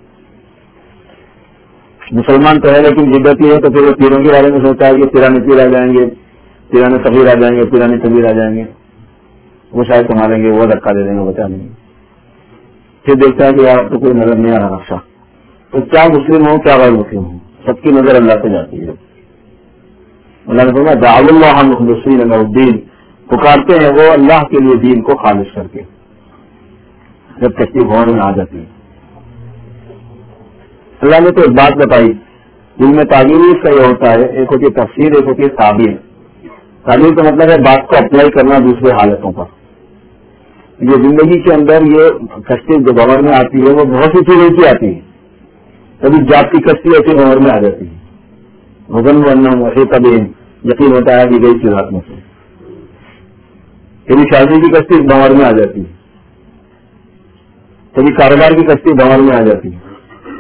مسلمان تو ہے لیکن جدت یہ ہے تو پھر وہ پیروں کے بارے میں سوچتا ہے کہ پیرانے پیر آ جائیں گے، پیرانے صغیر آ جائیں گے، پیرانے کبیر آ جائیں گے، وہ شاید سنبھالیں گے، وہ دھکا دے دیں گے، بتا دیں گے. پھر دیکھتا ہے کہ یار تو کوئی نظر نہیں آ رہا نقشہ. تو کیا مسلم ہوں کیا غیر مسلم ہوں، سب کی نظر اللہ پہ جاتی ہے. اللہ نے فرمایا دعوا اللہ مخلصین لہ الدین، پکارتے ہیں وہ اللہ کے لیے دین کو خالص کر کے جب تکلیف ہونے میں آ جاتی ہے. اللہ نے تو ایک بات بتائی جن میں تعبیر اس کا یہ ہوتا ہے، ایک ہوتی ہے تفسیر، ایک ہوتی ہے تعبیر. تعبیر کا مطلب ہے بات کو اپلائی کرنا دوسرے حالتوں پر. یہ زندگی کے اندر یہ کشتی جو بور میں آتی ہے وہ بہت سی چیزوں کی آتی ہے. کبھی جات کی کشتی ایسی بور میں آ جاتی ہے، مغن ورنہ ویسے کبھی یقین ہوتا ہے کہ گئی چیز ہاتھ میں سے. کبھی شادی کی کشتی بور میں آ جاتی ہے، کبھی کاروبار کی کشتی بور میں آ جاتی ہے.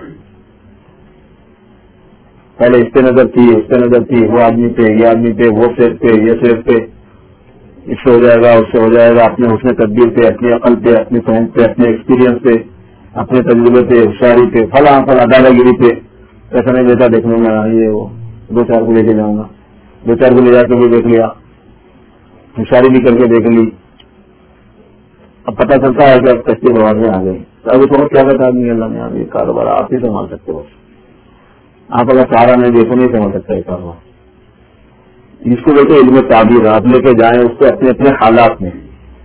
پہلے اس پہ نظر تھی، اس پہ نظر تھی، وہ آدمی پہ، یہ آدمی پہ، وہ سیف پہ، یہ سیف پہ، اس سے ہو جائے گا، اس سے ہو جائے گا، اپنے حسن تدبیر پہ، اپنی عقل پہ، اپنی فہم پہ، اپنے ایکسپیرینس پہ، اپنے تجربے پہ، ہوشیاری پہ، فلاں فلاں دادا گیری پہ. ایسا نہیں دیتا دیکھنے میں یہ وہ دو چار کو لے کے جاؤں گا، دو چار کو لے جا کے بھی دیکھ لیا، ہوشیاری بھی کر کے دیکھ لی. اب پتہ چلتا ہے کہ اب کشتی بوار میں آ گئی. تو ابھی بہت کیا کہتا آدمی اللہ نے ابھی کاروبار آپ ہی سنبھال سکتے ہو. آپ اگر سہارا نہیں دیکھو نہیں سمجھ سکتا ہے کاروبار. جس کو دیکھے علم تعبیر آپ لے کے جائیں اس کو اپنے اپنے حالات میں.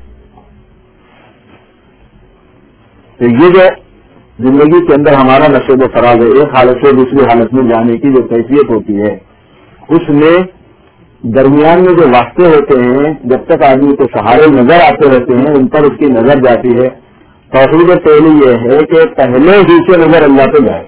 تو یہ جو زندگی کے اندر ہمارا نشے و فراز ہے، ایک حالت سے دوسری حالت میں جانے کی جو کیفیت ہوتی ہے اس میں درمیان میں جو واسطے ہوتے ہیں جب تک آدمی کو سہارے نظر آتے رہتے ہیں ان پر اس کی نظر جاتی ہے. توحید پہلی یہ ہے کہ پہلے ہی سے نظر اللہ پہ جائے.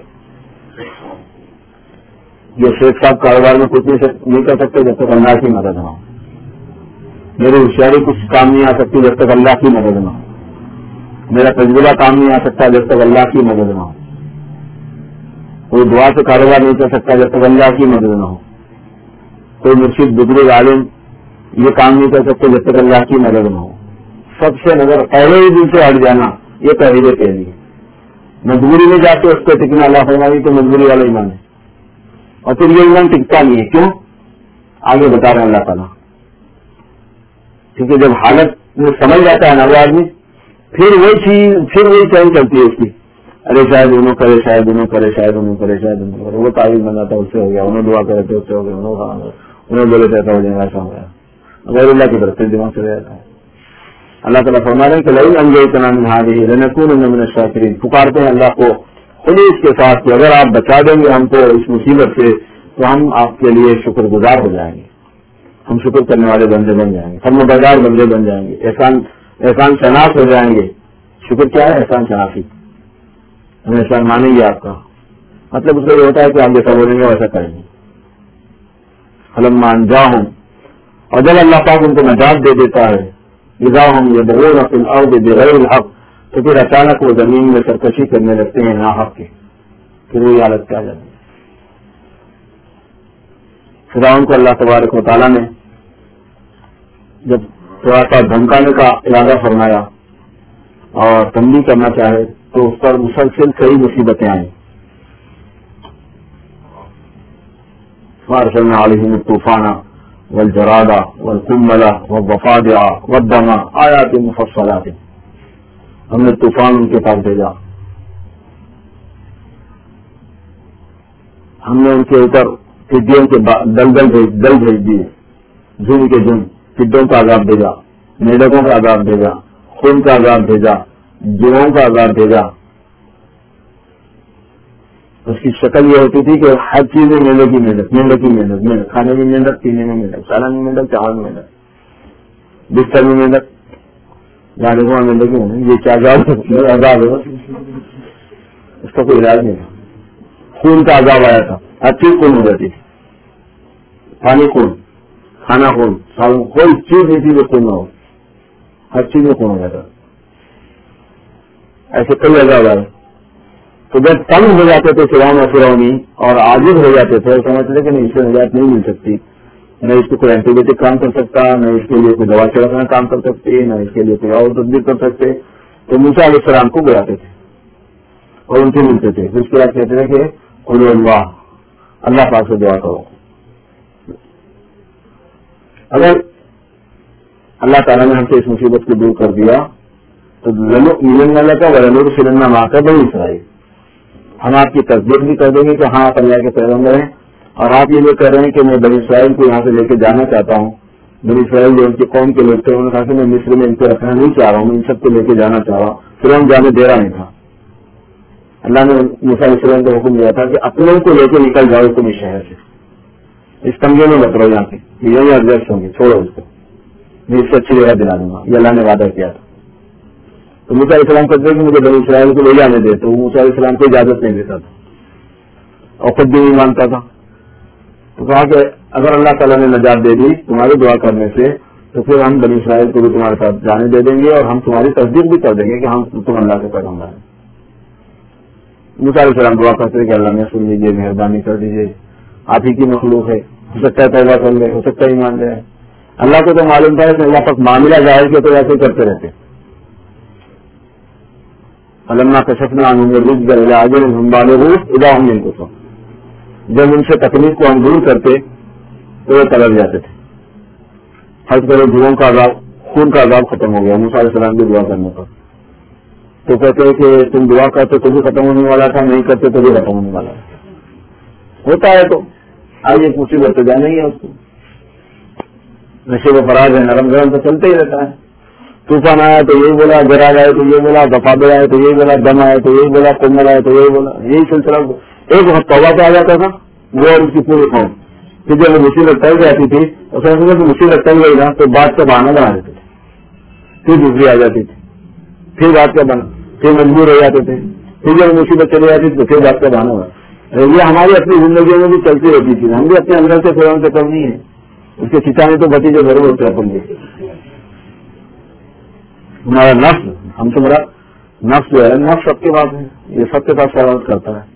یہ شیخ صاحب کاروبار میں کچھ نہیں کر سکتے جب تک اللہ کی مدد نہ ہو. میری ہوشیاری کچھ کام نہیں آ سکتی جب تک اللہ کی مدد نہ ہو. میرا تجربہ کام نہیں آ سکتا جب تک اللہ کی مدد نہ ہو. کوئی دعا سے کاروبار نہیں کر سکتا جب تک اللہ کی مدد نہ ہو. کوئی مرشد بزرگ عالم یہ کام نہیں کر سکتے جب تک اللہ کی مدد نہ ہو. سب سے نظر پہلے ہی دن سے ہٹ جانا یہ پہلے پہلی ہے. مجبوری میں جا کے اس کو ٹکنا اللہ فرمائی تو مجبوری والا ایمان ہے. اور پھر یہ ایمان ٹکتا نہیں ہے. کیوں؟ آگے بتا رہے ہیں اللہ تعالیٰ. کیونکہ جب حالت میں سمجھ جاتا ہے نا وہ آدمی پھر وہی چیز پھر وہی چین چلتی ہے اس کی. ارے شاید انہوں کرے شاید انہوں کرے شاید انہوں کرے شاید انہوں کرے وہ تعریف بن جاتا ہے اس سے ہو گیا. انہوں دعا کرے تھے اس سے ہو گیا. انہوں انہیں بولے تھے ایسا ہو جائے گا ایسا ہو گیا. غیر اللہ کی طرف سے دماغ چلے جاتا ہے. اللہ تعالیٰ فرما رہے ہیں کہ لئن انجیتنا من هذه لنكونن من الشاکرین. پکارتے ہیں اللہ کو خلوص کے ساتھ کہ اگر آپ بچا دیں گے ہم کو اس مصیبت سے تو ہم آپ کے لیے شکر گزار ہو جائیں گے. ہم شکر کرنے والے بندے بن جائیں گے، فرما بردار بندے بن جائیں گے، احسان احسان شناس ہو جائیں گے. شکر کیا ہے؟ احسان شناسی. ہم احسان مانیں گے آپ کا. مطلب اس کا یہ ہوتا ہے کہ آپ جیسا بولیں گے ویسا کریں گے. فلما انجاہم، اور جب اللہ پاک ان کو نجات دے دیتا ہے، اذا ہم یبغون فی الارض بغیر الحق، تو پھر اچانک وہ زمین میں سرکشی کرنے لگتے ہیں ناحق کے. پھر وہی حالت کیا جاتی ہے. فرعون کو اللہ تبارک و تعالیٰ نے جب تھوڑا سا دھمکانے کا ارادہ فرمایا اور تنبیہ کرنا چاہے تو اس پر مسلسل کئی مصیبتیں آئیں. فارسلنا علیہم الطوفان والجراد والقمل والضفادع والدم آیات مفصلات. ہم نے طوفان ان کے پاس بھیجا، ہم نے ان کے اوپر ٹڈیوں کے دل دل دل بھیج دیے، جن کے جن ٹڈوں کا عذاب بھیجا، میڈکوں کا عذاب بھیجا، خون کا عذاب بھیجا، جنوں کا عذاب بھیجا. اس کی شکل یہ ہوتی تھی کہ ہر چیز میں محنت کی محنت محنت کی محنت محنت کھانے میں محنت، پینے میں محنت، سالن میں محنت، چاول میں محنت، بستر میں محنت، گاڑی میں محنت کی محنت. یہ کیا عذاب ہے؟ اس کا کوئی علاج نہیں تھا. خون کا عذاب آیا تھا، ہر چیز خون ہو جاتی تھی. پانی خون، کھانا خون، سالن، کوئی چیز نہیں تھی جو خون نہ ہو، ہر چیز میں خون ہو جاتا. ایسے کئی عذاب آئے. تو جب تنگ ہو جاتے تھے فرعون اور فرعونی اور عاجز ہو جاتے تھے، سمجھتے تھے کہ نہیں، اس سے نجات نہیں مل سکتی، نہ اس کو کوئی اینٹی بایوٹک کام کر سکتا، نہ اس کے لیے کوئی دوا چھڑکنا کام کر سکتی، نہ اس کے لیے کوئی اور تدبیر کر سکتے. تو موسیٰ علیہ السلام کو بلاتے تھے اور ان سے ملتے تھے. پھر اس کے بعد کہتے تھے کہ قولوا اللہ، اللہ پاک سے دعا کرو. اگر اللہ تعالیٰ نے ہم سے اس مصیبت کو دور کر دیا تو ملن والا کا ورنور سلنا ماں کا بنی اسرائیل، ہم آپ کی تصدیق بھی کر دیں گے کہ ہاں آپ اللہ کے پیغمبر ہیں، اور آپ یہ کہہ رہے ہیں کہ میں بنی اسرائیل کو یہاں سے لے کے جانا چاہتا ہوں. بنی اسرائیل جو ان کی قوم کے لوگ تھے، انہوں نے کہا کہ میں مصر میں ان کو رکھنا نہیں چاہ رہا ہوں، میں ان سب کو لے کے جانا چاہ رہا ہوں. پھر ہم جانے دے رہا نہیں تھا. اللہ نے موسیٰ علیہ السلام کو حکم دیا تھا کہ اپنے کو لے کے نکل جاؤ تم اس شہر سے، اس کمرے میں مت رہو یہاں کے، یہی ایڈجسٹ ہوں گے، چھوڑو اس کو، میں اس سے اچھی جگہ دلا دوں گا. یہ اللہ نے وعدہ کیا تھا. تو موسیٰ علیہ السلام کہتے ہیں کہ مجھے بنی اسرائیل کو لے جانے دے، تو موسیٰ علیہ السلام کو اجازت نہیں دیتا تھا اور خود بھی نہیں مانتا تھا. تو کہا کہ اگر اللہ تعالیٰ نے نجات دے دی تمہاری دعا کرنے سے تو پھر ہم بنی اسرائیل کو بھی تمہارے ساتھ جانے دے دیں گے اور ہم تمہاری تصدیق بھی کر دیں گے کہ ہم تم اللہ کے پیغمبر ہیں. موسیٰ علیہ السلام دعا کرتے کہ اللہ نے سن لیجیے، مہربانی کر دیجیے، آپ ہی کی مخلوق ہے، ہو سکتا ہے توبہ کر لے، ہو سکتا ہے ایمان لے. اللہ کو تو معلوم تھا کہ اللہ پاک معاملہ ظاہر کے تو ایسے کرتے رہتے. علما کشفنا عنہم الرجز الی اجل ہم بالغوہ اذا ہم ينکثون، جب ان سے تکلیف کو ہم دور کرتے تو وہ تلر جاتے تھے. فرض کرو جوؤں کا عذاب، خون کا عذاب ختم ہو گیا موسیٰ علیہ السلام کی دعا کرنے پر، تو کہتے ہیں کہ تم دعا کرتے تو بھی ختم ہونے والا تھا، نہیں کرتے تو بھی ختم ہونے والا تھا. ہوتا ہے تو آج ایک مصیبت تو جانا ہی ہے اس کو. نشے و فراز ہے، نرم گرم تو چلتے ہی رہتا ہے. طوفان آیا تو یہی بولا، گراج آئے تو یہ بولا، دفابر آئے تو یہی بولا، دم آئے تو یہی بولا، کمل آئے تو یہی بولا، یہی سلسلہ. ایک وقت توبہ پہ آ جاتا تھا وہ اور اس کی پوری قوم، پھر جب مصیبت ٹل جاتی تھی اور سمجھتے کہ مصیبت ٹل گئی نا تو بات کا بہانا بنا دیتے تھے، پھر دوسری آ جاتی تھی، پھر بات کا بنا، پھر مجبور ہو جاتے تھے، پھر جب مصیبت چلی جاتی تھی تو پھر بات کا بہانا بنا. یہ ہماری اپنی زندگیوں میں بھی چلتی رہتی تھی. ہم بھی اپنے اندر سے فرعون سے کم نہیں ہے، اس کے کھچانے تو بچی جو ضرور ہوتے ہیں اپن کے. ہمارا نفس، ہم سے میرا نفس جو ہے، نفس سب کے پاس ہے، یہ سب کے پاس شرارت کرتا ہے.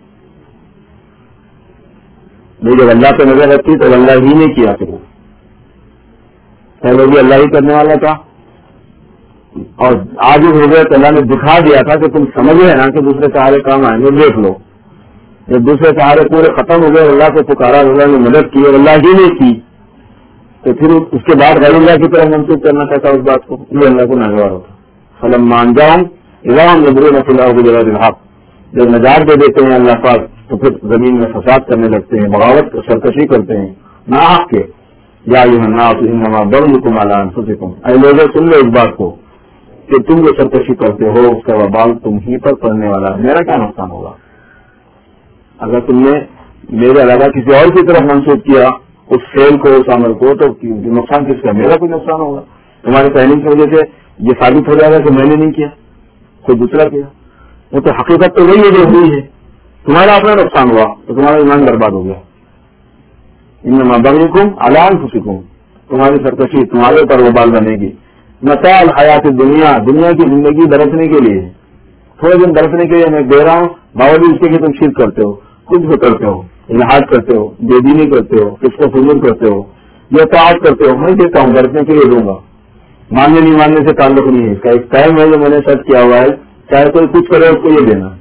نہیں جب اللہ پہ نظر رکھتی تو اللہ ہی نے کیا پھر پہلے بھی اللہ ہی کرنے والا تھا اور آج ہو گئے تو اللہ نے دکھا دیا تھا کہ تم سمجھ رہے نا کہ دوسرے سہارے کام آئیں گے، دیکھ لو. جب دوسرے سہارے پورے ختم ہو گئے، اللہ سے پکارا، اللہ نے مدد کی اور اللہ ہی نے کی، تو پھر اس کے بعد غیر اللہ کی طرف منسوخ کرنا چاہتا اس بات کو، یہ اللہ کو ناگوار ہوتا. فلم مان جاؤں الام نبر الحق، جب نجات دے دیتے ہیں اللہ پاک تو پھر زمین میں فساد کرنے لگتے ہیں، بغاوت سرکشی کرتے ہیں ناحق کے. یا الناس انما بغیکم علی انفسکم، اے لوگوں سن لو اس بات کو کہ تم جو سرکشی کرتے ہو اس کا وبال تم ہی پر پڑنے والا ہے. میرا کیا نقصان ہوگا اگر تم نے میرے علاوہ کسی اور کی طرف منسوخ کیا اس فعل کو، اس عمل کو، تو نقصان کس کا؟ میرا کوئی نقصان ہوگا. تمہاری تعلیم کی وجہ سے یہ ثابت ہو جائے گا کہ میں نے نہیں کیا، کوئی دوسرا کیا. وہ تو حقیقت تو وہی ہے جو ہوئی ہے. تمہارا اپنا نقصان ہوا تو تمہارا ایمان برباد ہو گیا. انما بغیکم علی انفسکم، تمہاری سرکشی تمہارے پر وبال بنے گی. متاع الحیات دنیا، دنیا کی زندگی برسنے کے لیے، تھوڑے دن برسنے کے لیے میں دے رہا ہوں، باوجود اس کے کہ تم شرک کرتے ہو، کچھ بھی کرتے ہو، الحاد کرتے ہو، بے دینی کرتے ہو، کس کو فضول کرتے ہو، یا اطاعت کرتے ہو، میں دیتا ہوں، برسنے کے لیے دوں گا. ماننے نہیں ماننے سے تعلق نہیں ہے اس کا. ایک ٹائم ہے جو میں نے سیٹ کیا ہوا ہے، چاہے کوئی کچھ کرے اس کو یہ دینا،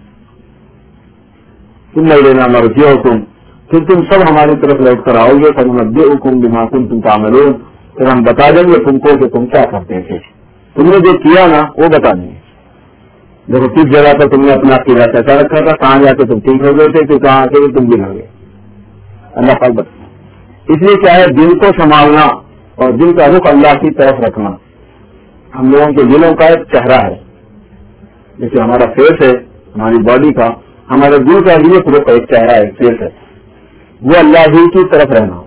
تم نہیں دینا مرضی ہو تم، پھر تم سب ہماری طرف لوٹ کر آؤ گے. فننبئکم بما کنتم تعملون، پھر ہم بتا دیں گے تم کو کہ تم کیا کرتے تھے. تم نے جو کیا نا وہ بتا دیں گے. دیکھو کس جگہ پر تم نے اپنا عقیدہ کیسا رکھا تھا، کہاں جا کے تم ٹھیک ہو گئے تھے، پھر کہاں آ کے تم بگڑ گئے. اللہ پاک بتا. اس لیے کیا ہے، دل کو سنبھالنا اور دل کا رخ اللہ کی طرف رکھنا ہم لوگوں کے دلوں کا ایک چہرہ ہے. جیسے ہمارا فیس ہے ہماری باڈی کا، ہمارے دل کا لیے پورے ایک چہرہ ہے، ایک فیس ہے، وہ اللہ ہی کی طرف رہنا،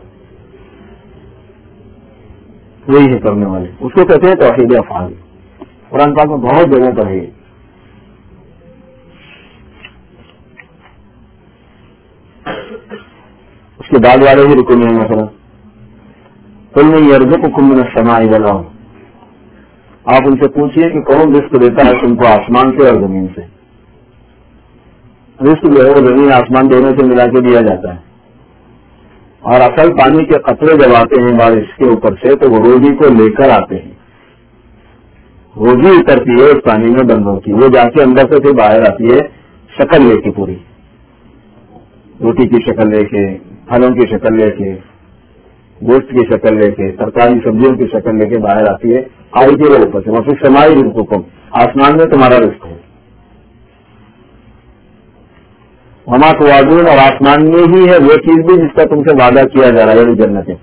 وہی ہے کرنے والے، اس کو کہتے ہیں توحید افعال۔ قرآن پاک میں بہت جگہ پر ہے۔ اس کے بعد والے ہی رکن ہیں، مثلا قل من یرزقکم من السماء والارض، آپ ان سے پوچھئے کہ کون رزق دیتا ہے تم کو آسمان سے اور زمین سے۔ رزق جو ہے وہ زمین آسمان دونوں سے ملا کے دیا جاتا ہے، اور اصل پانی کے قطرے جب آتے ہیں بارش کے اوپر سے تو وہ روزی کو لے کر آتے ہیں، روزی اترتی ہے اس پانی میں بندوں کی، وہ جا کے اندر سے پھر باہر آتی ہے شکل لے کے، پوری روٹی کی شکل لے کے، پھلوں کی شکل لے کے، گوشت کی شکل لے کے، ترکاری سبزیوں کی شکل لے کے باہر آتی ہے، آئی تھی وہ اوپر سے، وہاں سمائی رزقکم، آسمان میں تمہارا رزق ہے، وما توعدون، اور آسمان میں ہی ہے وہ چیز بھی جس کا تم سے وعدہ کیا جا رہا ہے، جنتیں۔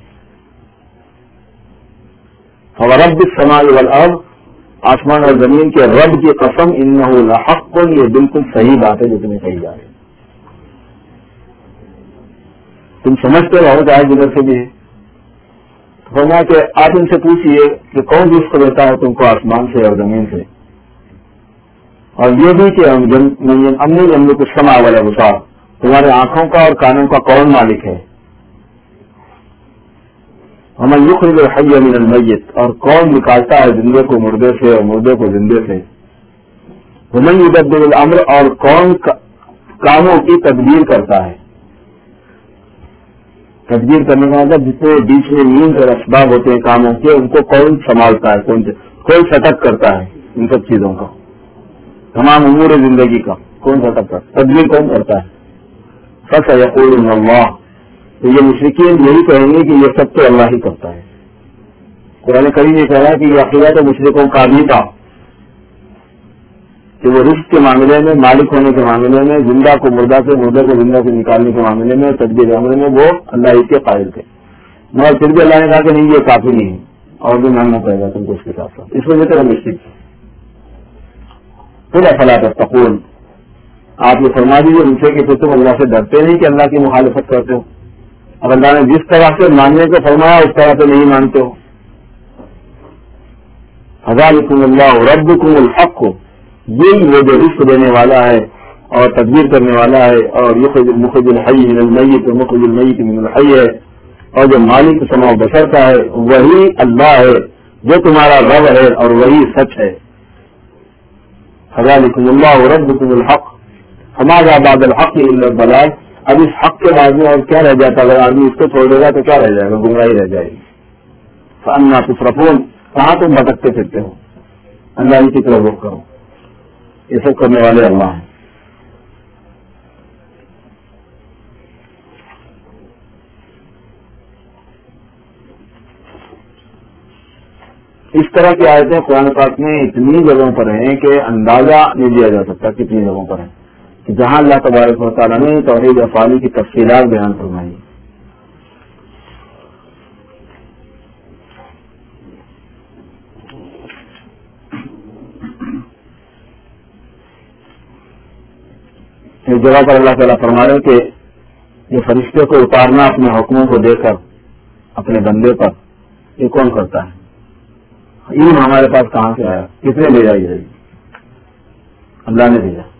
فورب السماء والارض، آسمان اور زمین کے رب کی قسم، انہ لحق، یہ بالکل صحیح بات ہے جو تمہیں کہی جا رہی ہے، تم سمجھتے رہو چاہے جدھر سے بھی ہے۔ فرمایا کہ آپ ان سے پوچھئے کہ کون رزق دیتا ہے تم کو آسمان سے اور زمین سے، اور یہ بھی کہ امن یملک السماء والابصار، تمہارے آنکھوں کا اور کانوں کا کون مالک ہے، ومن یخرج الحی من المیت، اور کون نکالتا ہے زندے کو مردے سے اور مردے کو زندے سے، ومن یدبر الامر، اور کون کاموں کی تدبیر کرتا ہے، تدبیر کرنے کا مطلب جتنے بیچ میں نیند اور اسباب ہوتے ہیں کاموں کے، ان کو کون سنبھالتا ہے، کون کون سیٹپ کرتا ہے ان سب چیزوں کا، تمام امور زندگی کا کون سیٹپ کرتا ہے، تدبیر کون کرتا ہے، فسیقولون اللہ، تو یہ مشرکین یہی کہیں گے کہ یہ سب تو اللہ ہی کرتا ہے۔ قرآن کریم یہ کہہ رہا ہے کہ یہ عقیدہ تو مشرکوں کا بھی تھا کہ وہ رزق کے معاملے میں، مالک ہونے کے معاملے میں، زندہ کو مردہ سے، مردہ کو زندہ سے نکالنے کے معاملے میں، تدبیر معاملے میں وہ اللہ ہی کے قائل تھے، مگر پھر بھی اللہ نے کہا کہ نہیں یہ کافی نہیں ہے، اور بھی ماننا پڑے گا تم کو اس کے ساتھ ساتھ، اس وجہ سے ہم مشرک تھے۔ پھر افلا تتقون، آپ یہ فرما دیجیے ان سے کہ پھر تم اللہ سے ڈرتے نہیں کہ اللہ کی مخالفت کرتے ہو، اب اللہ نے جس طرح سے ماننے کو فرمایا اس طرح سے نہیں مانتے ہو۔ فذلکم اللہ ربکم الحق، یہی وہ جو رزق دینے والا ہے اور تدبیر کرنے والا ہے، اور یخرج مخرج الحی من المیت و مخرج المیت من الحی ہے، اور جو مالک سماع و بشر کا ہے وہی اللہ ہے جو تمہارا رب ہے اور وہی سچ ہے۔ فذلکم اللہ ربکم الحق فماذا بعد الحق الا الضلال، اب اس حق کے بعد میں اور کیا رہ جاتا، اگر آدمی اس کو چھوڑ دے گا تو کیا رہ جائے گا، گمراہی رہ جائے گی۔ فأنا تصرفون، کہاں تم بھٹکتے پھرتے ہو، اللہ ہی کی طرف رخ کرو، یہ سب کرنے والے اللہ ہیں۔ اس طرح کی آیتیں قرآن پاک میں اتنی جگہوں پر ہیں کہ اندازہ نہیں دیا جا سکتا کتنی جگہوں پر ہیں، کہ جہاں اللہ تبارک و تعالیٰ نے توحید افعالی کی تفصیلات بیان فرمائی۔ ایک جگہ پر اللہ تعالیٰ فرما رہے کہ یہ فرشتے کو اتارنا اپنے حکموں کو دے کر اپنے بندے پر، یہ کون کرتا ہے؟ علم ہمارے پاس کہاں سے آیا، کس نے بھیجا؟ یہ اللہ نے بھیجا۔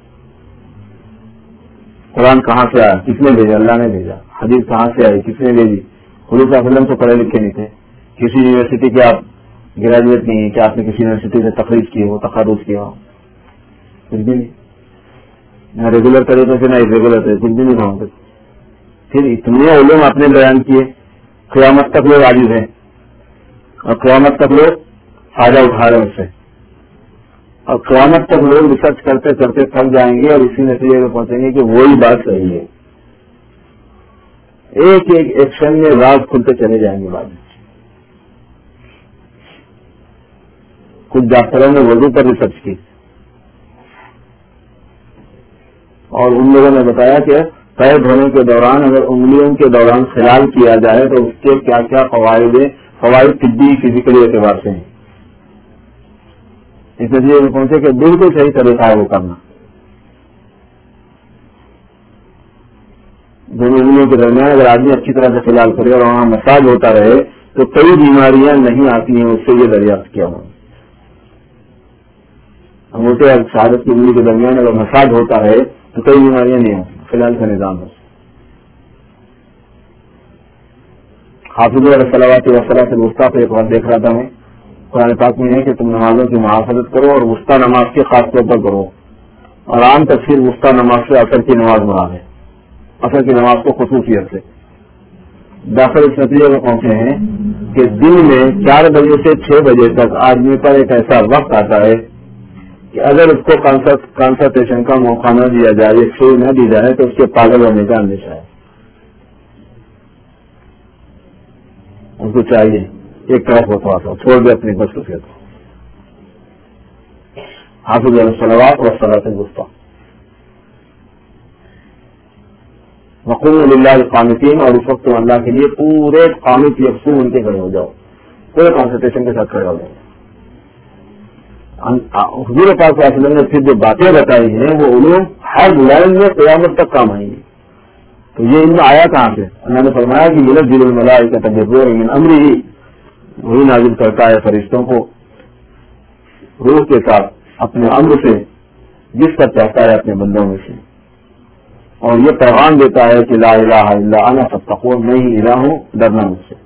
قرآن کہاں سے آیا، کس نے بھیجا؟ اللہ نے بھیجا۔ حدیث کہاں سے آئی، کس نے بھیجی؟ حضور صلی اللہ علیہ وسلم تو پڑھے لکھے نہیں تھے، کسی یونیورسٹی کے آپ گریجویٹ نہیں ہیں کہ آپ نے کسی یونیورسٹی سے تخریج کی ہو، تخرج کیا ہو، کچھ بھی نہیں، نہ ریگولر طریقے سے نہ ارریگولر طریقے سے، کچھ بھی نہیں کہوں گے۔ پھر اتنے علوم آپ نے بیان کیے، قیامت تک لوگ عاجز ہیں اور قیامت تک لوگ فائدہ اٹھا رہے ہیں اس سے، اور قیامت تک لوگ ریسرچ کرتے کرتے تھک جائیں گے اور اسی نتیجے میں پہنچیں گے کہ وہی بات صحیح ہے۔ ایک ایک ایکشن میں راز کھلتے چلے جائیں گے بعد میں۔ کچھ ڈاکٹروں نے وضو پر ریسرچ کی اور ان لوگوں نے بتایا کہ پیر دھونے کے دوران اگر انگلیوں کے دوران خلال کیا جائے تو اس کے کیا کیا فوائد فوائد طبی فزیکلی اعتبار سے ہیں۔ اس نتیجے میں پہنچے کہ بالکل صحیح طریقہ ہے وہ کرنا۔ دونوں انگلیوں کے درمیان اگر آدمی اچھی طرح سے فلال کرے اور وہاں مساج ہوتا رہے تو کئی بیماریاں نہیں آتی ہیں. اس سے یہ دریافت کیا ہوا انگوٹھے اور شہادت کی انگلی کے درمیان اگر مساج ہوتا رہے تو کئی بیماریاں نہیں آتی. فلال کا نظام ہے. حافظ الصلوات والصلاۃ الوسطیٰ پہ ایک بار دیکھ رہا تھا میں قرآن پاک میں ہے کہ تم نمازوں کی محافظت کرو اور وسطیٰ نماز کی خاص طور پر کرو. اور عام تفسیر وسطیٰ نماز سے اثر کی نماز مراد ہے. اثر کی نماز کو خصوصیت سے داخل اس نتیجے میں پہنچے ہیں کہ دن میں چار بجے سے چھ بجے تک آدمی پر ایک ایسا وقت آتا ہے کہ اگر اس کو کنسنٹریشن کا موقع نہ دیا جائے, چھوڑ نہ دی جائے تو اس کے پاگل ہونے کا اندیشہ ہے. اس کو چاہیے ایک طرف ہو تھوڑا سا چھوڑ دے اپنی مصروفیت کو. حافظ الصلوات والصلاۃ الوسطیٰ وقوم للہ القانتین, اور اس وقت تم اللہ کے لیے پورے قانت یکسو ان کے کھڑے ہو جاؤ, پورے کانسنٹریشن کے ساتھ کھڑے ہو جاؤ. حضور پاک صلی اللہ علیہ وسلم نے پھر جو باتیں بتائی ہیں وہ علوم ہر لائن میں قیامت تک کام آئیں گی. تو یہ ان میں آیا کہاں سے؟ اللہ نے فرمایا کہ ينزل الملائکۃ بالروح من امرہ, وہی نازل کرتا ہے فرشتوں کو روح کے ساتھ اپنے امر سے جس کا چاہتا ہے اپنے بندوں میں سے, اور یہ پیغام دیتا ہے کہ لا الہ الا انا فاتقون, میں ہی الہ ہوں, ڈرنا مجھ سے.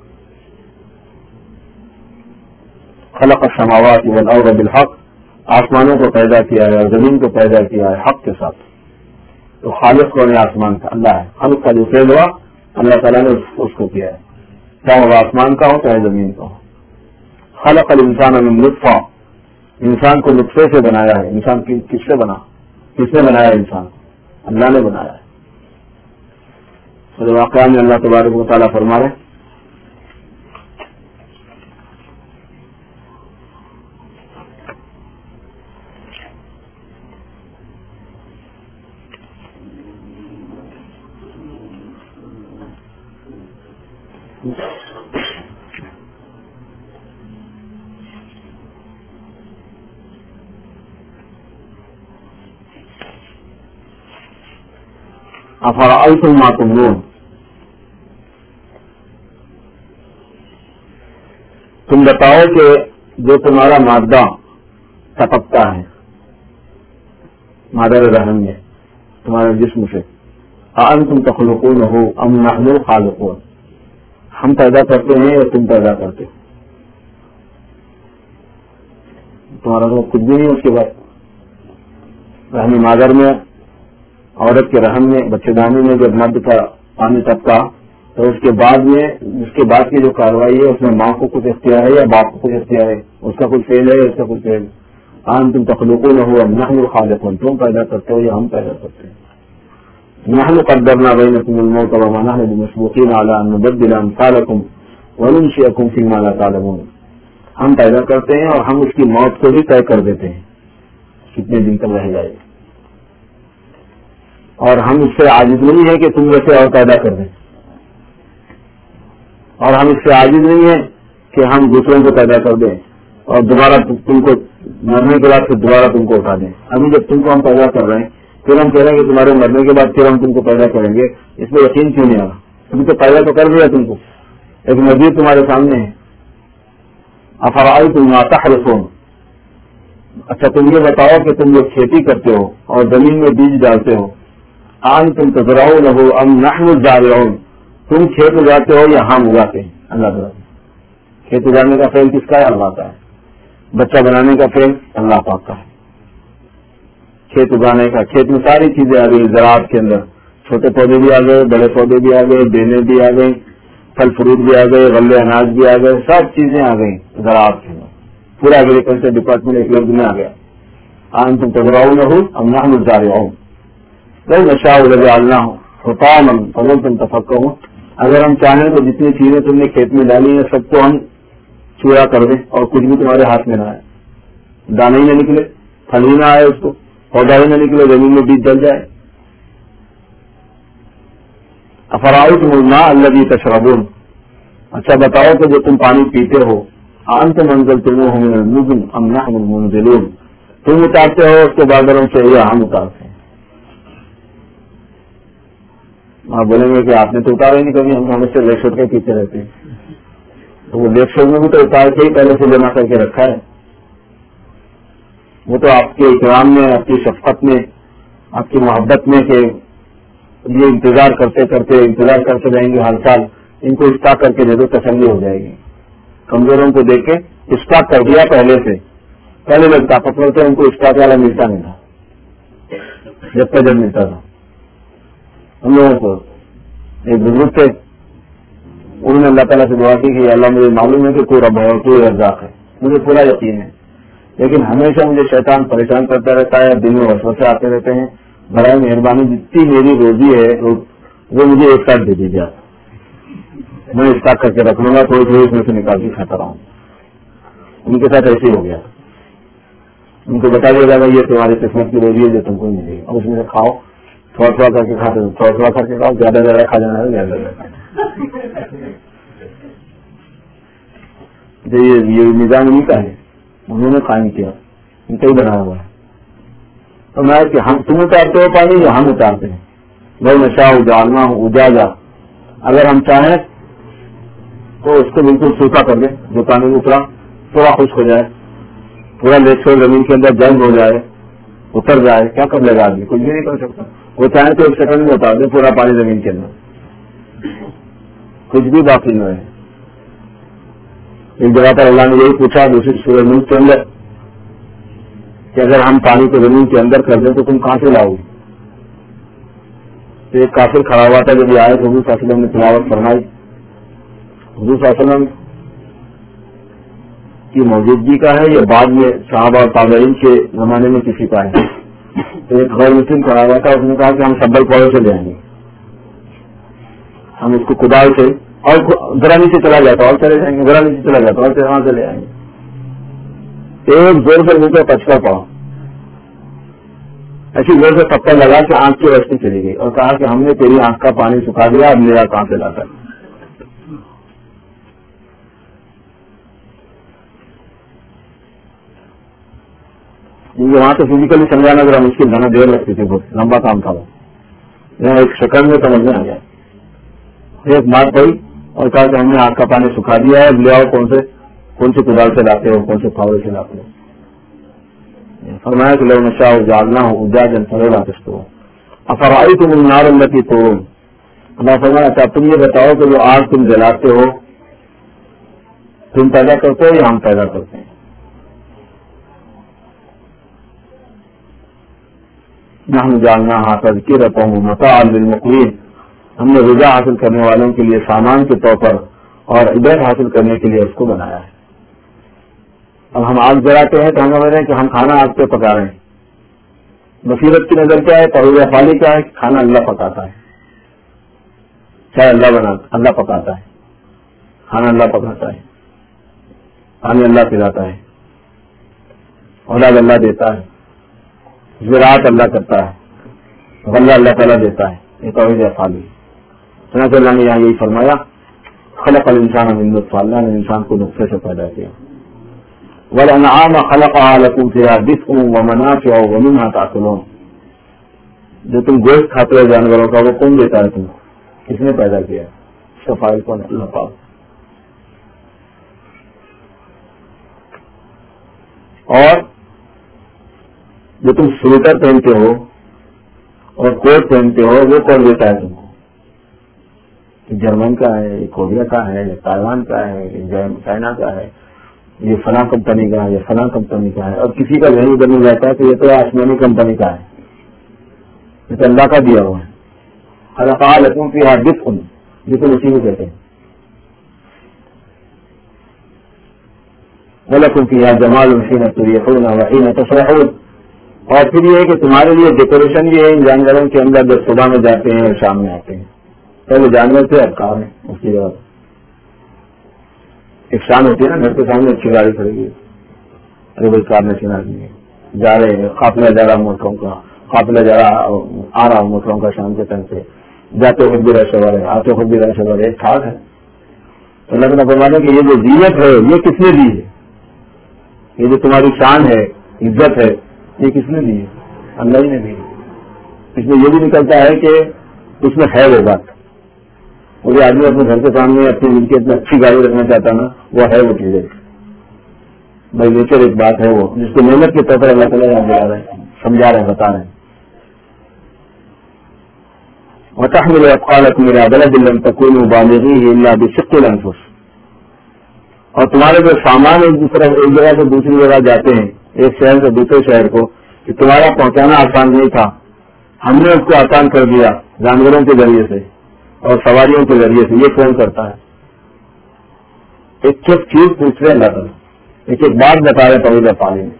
خلق السماوات والارض بالحق, آسمانوں کو پیدا کیا ہے اور زمین کو پیدا کیا ہے حق کے ساتھ. تو خالق کون ہے؟ آسمان کا اللہ ہے. خالق کا جو فعل ہوا اللہ تعالیٰ نے اس کو کیا ہے, چاہے وہ آسمان کا ہو چاہے زمین کا ہو. خلق الانسان من نطفہ, انسان کو نطفے سے بنایا ہے. انسان کس سے بنا؟ کس نے بنایا انسان؟ اللہ نے بنایا ہے. تو واقعہ میں اللہ تبارک و تعالیٰ فرما رہے افرأیتم ما تمنون, تم بتاؤ کہ جو تمہارا مادہ ٹپکتا ہے مادہ رحم میں تمہارے جسم سے, اانتم تخلقونہ ام نحن الخالقون, ہم پیدا کرتے ہیں یا تم پیدا کرتے ہو؟ تمہارا تو کچھ بھی نہیں. اس کے بعد رحم مادر میں, عورت کے رحم میں, بچے دانی میں جب مرد کا پانی ٹپکا تو اس کے بعد میں اس کے بعد کی جو کاروائی ہے اس میں ماں کو کچھ اختیار ہے یا باپ کو کچھ اختیار ہے؟ اس کا کچھ فیل ہے یا اس کا کچھ فیل؟ انتم تخلقونہ ام نحن الخالقون, تم پیدا کرتے ہو یا ہم پیدا کرتے ہیں. نحن قدرنا بینکم الموت وما نحن بمسبوقین علی ان نبدل امثالکم وننشئکم فیما لا تعلمون, ہم پیدا کرتے ہیں اور ہم اس کی موت کو بھی طے کر دیتے ہیں کتنے دن تک رہ جائے, اور ہم اس سے عاجز نہیں ہے کہ تم ویسے اور پیدا کر دیں, اور ہم اس سے عاجز نہیں ہے کہ ہم دوسروں کو پیدا کر دیں اور دوبارہ تم کو مرنے کے بعد پھر دوبارہ تم کو اٹھا دیں. ابھی جب تم کو ہم پیدا کر رہے ہیں پھر ہم کہہ رہے ہیں کہ تمہارے مرنے کے بعد پھر ہم تم کو پیدا کریں گے, اس میں یقین کیوں نہیں آ رہا؟ تم کو پیدا تو کر دیا تم کو, ایک مزید تمہارے سامنے ہے. افرأیتم ما تحرثون, اچھا تم یہ بتاؤ کہ تم جو کھیتی کرتے ہو اور زمین میں بیج ڈالتے ہو, انتم تزرعونہ ام نحن الزارعون, تم کھیت اگاتے ہو یا ہم اگاتے ہیں؟ اللہ تعالیٰ. کھیت اگانے کا فعل کس کا ہے؟ اللہ کا ہے. بچہ بنانے کا فعل اللہ پاک کا ہے. کھیت اگانے کا, کھیت میں ساری چیزیں آ گئی زراعت کے اندر, چھوٹے پودے بھی آ گئے, بڑے پودے بھی آ گئے, بیلیں بھی آ گئی, پھل فروٹ بھی آ گئے, غلے اناج بھی آ گئے, سب چیزیں آ گئی زراعت کے اندر. پورا ایگریکلچر ڈپارٹمنٹ ایک لفظ میں آ گیا. انتم تزرعونہ ام نحن الزارعون لو نشاء لجعلناہ حطاما فظلتم تفکرون, اگر ہم چاہیں تو جتنی چیزیں تم نے کھیت میں ڈالی ہیں سب کو ہم چورا کر دیں اور کچھ بھی تمہارے ہاتھ میں نہ آئے, دانے ہی نہ نکلے, پھل ہی نہ آئے, اس کو پودا ہی نہ نکلے, زمین میں بیج ڈل جائے. افرأیتم الماء الذی تشربون, اچھا بتاؤ کہ جو تم پانی پیتے ہو, انتم انزلتموہ من المزن ام نحن المنزلون, تم اتارتے ہو اس کے بادلوں سے یا ہم اتارتے ہیں؟ آپ بولیں گے کہ آپ نے تو اتارا ہی نہیں کبھی، ہم ہمیشہ لیک شوٹ کے پیچھے رہتے ہیں. تو وہ لیک شوٹ میں بھی تو اتار کے ہی پہلے سے جمع کر کے رکھا ہے. وہ تو آپ کے اکرام میں، آپ کی شفقت میں، آپ کی محبت میں کہ یہ انتظار کرتے کرتے انتظار کرتے رہیں گے ہر سال، ان کو اسٹاک کر کے دے دو، تسلی ہو جائے گی. کمزوروں کو دیکھ کے اسٹاک کر دیا پہلے سے. پہلے لوگ طاقتور تھے، ان کو اسٹاک والا ملتا نہیں تھا، جب تک جب ملتا تھا. ہم لوگوں کو ایک بزرگ تھے، انہوں نے اللہ تعالیٰ سے دعا کی کہ اللہ مجھے معلوم ہے کہ کوئی رب ہے اور کوئی رزاق ہے، مجھے پورا یقین ہے، لیکن ہمیشہ مجھے شیطان پریشان کرتا رہتا ہے، دن میں وسوسے آتے رہتے ہیں. برائے مہربانی جتنی میری روزی ہے وہ مجھے ایک ساتھ دے دیجیے، میں اسٹاک کر کے رکھ لوں گا، تھوڑی تھوڑی اس میں سے نکال کے کھاتا رہا ہوں. ان کے ساتھ ایسے ہی ہو گیا. ان کو بتا دیا جائے گا یہ تمہاری قسمت کی روزی ہے جو تم کو ملے گی، اور اس میں سے کھاؤ، تھوڑا تھوڑا کر کے کھاتے، تھوڑا تھوڑا کر کے کھاؤ، زیادہ زیادہ کھا جانا ہے زیادہ زیادہ. یہ نظام انہیں کا ہے، انہوں نے قائم کیا، ان کا ہی بنا ہوا ہے. تو میں کہ ہم تم اتارتے ہو پانی یا ہم اتارتے ہیں؟ بھائی نشا اجالنا ہوں اجاجا، اگر ہم چاہیں تو اس کو بالکل سوکھا کر دیں، جو پانی اترا تھوڑا خشک ہو جائے، پورا لیک شوٹ زمین کے اندر جنگ ہو جائے، اتر جائے، کیا کر لے گا آدمی؟ کچھ بھی نہیں کر سکتا. وہ چاہیں تو ایک سیکنڈ میں اتار دیں پورا پانی زمین کے اندر، کچھ بھی باقی نہ ہے. ایک جگہ پر اللہ نے یہی پوچھا دوسری سورہ ملک کے اندر کہ اگر ہم پانی کو زمین کے اندر کر دیں تو تم کہاں سے لاؤ گے؟ تو ایک کافر کھڑا ہوا تھا، جب یہ آئے تو حضور صلی اللہ علیہ وسلم نے تلاوت فرمائی. حضور صلی اللہ علیہ وسلم کی موجودگی کا ہے یا بعد میں صحابہ اور تابعین کے زمانے میں کسی کا ہے؟ تو ایک غیر مسلم کھڑا ہوا تھا، اس نے کہا کہ ہم سبل پودے سے لے آئیں گے، ہم اس کو کدال سے اور ذرا نیچے چلا جاتا اور چلے جائیں گے، ذرا نیچے چلا جاتا اور وہاں سے لے آئیں گے. ایک زور سے نیچے پچکا پڑا، ایسی زور سے پتھر لگا کہ آنکھ کی روشنی چلی گئی اور کہا کہ ہم نے تیری آنکھ کا پانی سکھا دیا، اب میرا کہاں سے لاتا ہے؟ کیونکہ وہاں تو فزیکلی سمجھانا ذرا مشکل تھا نا، دیر لگتی تھی، بہت لمبا کام تھا. وہ یہاں ایک شکل میں سمجھ میں آ گیا. ایک مار پڑی اور کہا کہ ہم نے آنکھ کا پانی سکھا دیا ہے، لے آؤ، کون سے کون سے کدال سے لاتے ہو، کون سے پھاوڑے سے لاتے ہو. فرمایا کہ لو نشاء جالنا ہو اجاجا فلولا تشکرون افرأیتم النار التی تورون. اللہ فرمایا اچھا تم یہ بتاؤ کہ جو آگ تم جلاتے ہو تم پیدا کرتے ہو یا ہم پیدا کرتے ہیں؟ نحن جعلناها تذکرۃ ومتاعا للمقوین، ہم نے رضا حاصل کرنے والوں کے لیے سامان کے طور پر اور عبرت حاصل کرنے کے لیے اس کو بنایا ہے. اب ہم آگ جلاتے ہیں تو ہم سمجھ رہے ہیں کہ ہم کھانا آگ پہ پکا رہے ہیں. بصیرت کی نظر کیا ہے، تحویل افعالی کیا ہے، کھانا اللہ پکاتا ہے، چاہے اللہ بناتا، اللہ پکاتا ہے، کھانا اللہ پکاتا ہے، پانی اللہ پلاتا ہے، اولاد اللہ دیتا ہے، زراعت اللہ کرتا ہے، غلہ اللہ تعالیٰ دیتا ہے. یہ توحید افعالی. چنانچہ اللہ نے یہاں یہی فرمایا خلق الانسان من نطفہ، اللہ نے انسان کو نطفے سے پیدا کیا. والانعام خلقها لكم فيها دفء ومنافع ومنها تاكلون، جو تم گوشت کھاتے ہو جانوروں کا وہ کون دیتا ہے؟ تم کس نے پیدا کیا؟ صفائی کون ہے؟ اللہ پاک. اور جو تم سویٹر پہنتے ہو اور کوٹ پہنتے ہو وہ کون دیتا ہے تم کو؟ جرمن کا ہے، کوریا کا ہے، تائیوان کا ہے، چائنا کا ہے، یہ فلاں کمپنی کا ہے، یہ فلاں کمپنی کا ہے. اور کسی کا ذہن ادھر نہیں جاتا ہے کہ یہ تو آسمانی کمپنی کا ہے، یہ تو اللہ کا دیا ہوا ہے. خلقها لكم فيها دفء، دفء اسی کو کہتے ہیں. ولكم فيها جمال حين تريحون وحين تسرحون، اور پھر یہ ہے کہ تمہارے لیے ڈیکوریشن بھی ہے ان جانوروں کے اندر، جب صبح میں جاتے ہیں اور شام میں آتے ہیں. پہلے جانور تھے اب کار ہیں. اس کے بعد ایک شان ہوتی ہے نا، گھر کے سامنے اچھی گاڑی کھڑی ہے، ارے بھائی کار میں چنا دیے جا رہے ہیں، قافلہ جا رہا موٹروں کا، قافلہ جا رہا آ رہا موٹروں کا، شام کے ٹائم سے جاتے خود بھی رش ہے، آتے خود بھی رش ہے، ایک ٹھاک ہے. تو اللہ تعالیٰ فرمانے کہ یہ جو زینت ہے یہ کس نے دی ہے؟ یہ جو تمہاری شان ہے، عزت ہے، یہ کس نے دی ہے؟ اللہ ہی نے دی. اس میں یہ بھی نکلتا ہے کہ اس میں ہے وہ بات. وہ جو آدمی اپنے گھر کے سامنے اپنی دل کی اتنی اچھی گاڑی رکھنا چاہتا نا, وہ ہے وہ چیزیں بائی نیچر ایک بات ہے وہ جس کو محنت کے طور پر اللہ تعالیٰ یاد دلا رہے ہیں, سمجھا رہے ہیں, بتا رہے ہیں. وتحمل اثقالكم الى بلد لم تكونوا بالغيه الا بشق الانفس, اور تمہارے جو سامان ایک دوسرے ایک جگہ سے دوسری جگہ جاتے ہیں, ایک شہر سے دوسرے شہر کو, کہ تمہارا پہنچانا آسان نہیں تھا, ہم نے اس کو آسان کر دیا جانوروں کے ذریعے سے اور سواریوں کے ذریعے سے. یہ کون کرتا ہے؟ ایک ایک چیز پوچھ رہے اللہ تعالیٰ, ایک ایک بات بتا رہے توحید پانی میں.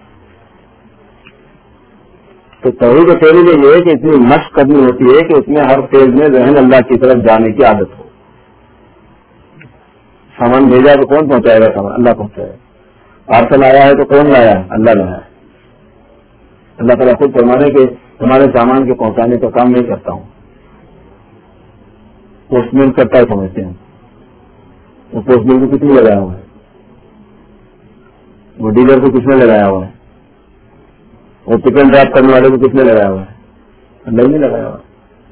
تو توحید پہلے میں یہ ہے کہ اتنی مشق کرنی ہوتی ہے کہ اس میں ہر فیز میں ذہن اللہ کی طرف جانے کی عادت ہو. سامان بھیجا تو کون پہنچائے گا؟ سامان اللہ پہنچائے گا. پارسل آیا ہے تو کون لایا ہے؟ اللہ لایا ہے. اللہ تعالیٰ خود فرمانے کہ تمہارے سامان کے پہنچانے کا کام نہیں کرتا ہوں, پوسٹ مین کرتا ہے سمجھتے ہیں. وہ پوسٹ مین کو کس نے لگایا ہوا ہے؟ وہ ڈیلر کو کس نے لگایا ہوا ہے؟ وہ پک اینڈ ڈراپ کرنے والے کو کس نے لگایا ہوا ہے؟ اللہ نے لگایا ہوا ہے.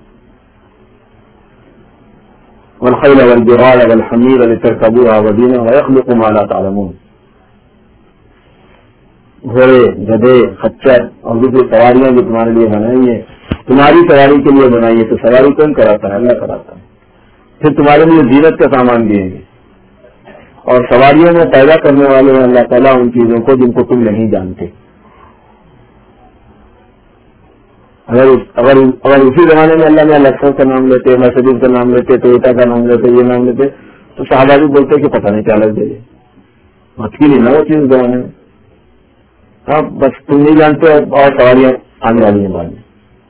والخیل والبغال والحمیر لترکبوها وزینہ ویخلق ما لا تعلمون. گھوڑے, گدھے, خچر اور دوسری سواریاں جو تمہارے لیے بنائی ہیں, تمہاری سواری کے لیے بنائی ہے, تو سواری کون کراتا ہے؟ اللہ کراتا ہے. پھر تمہارے لیے زینت کا سامان دیے گے, اور سواریوں میں پیدا کرنے والے ہیں اللہ تعالیٰ ان چیزوں کو جن کو تم نہیں جانتے. اگر اگر اگر اسی زمانے میں اللہ نے الیکسا کا نام لیتے, مرسیڈیز کا نام لیتے, ٹویوٹا کا نام لیتے, یہ نام لیتے, تو صحابہ بھی بولتے کہ پتہ نہیں کیا لگ جائے, مشکل ہی نہ وہ چیز زمانے میں. ہاں بس تم نہیں جانتے اور سواریاں آنے والی ہیں بعد میں.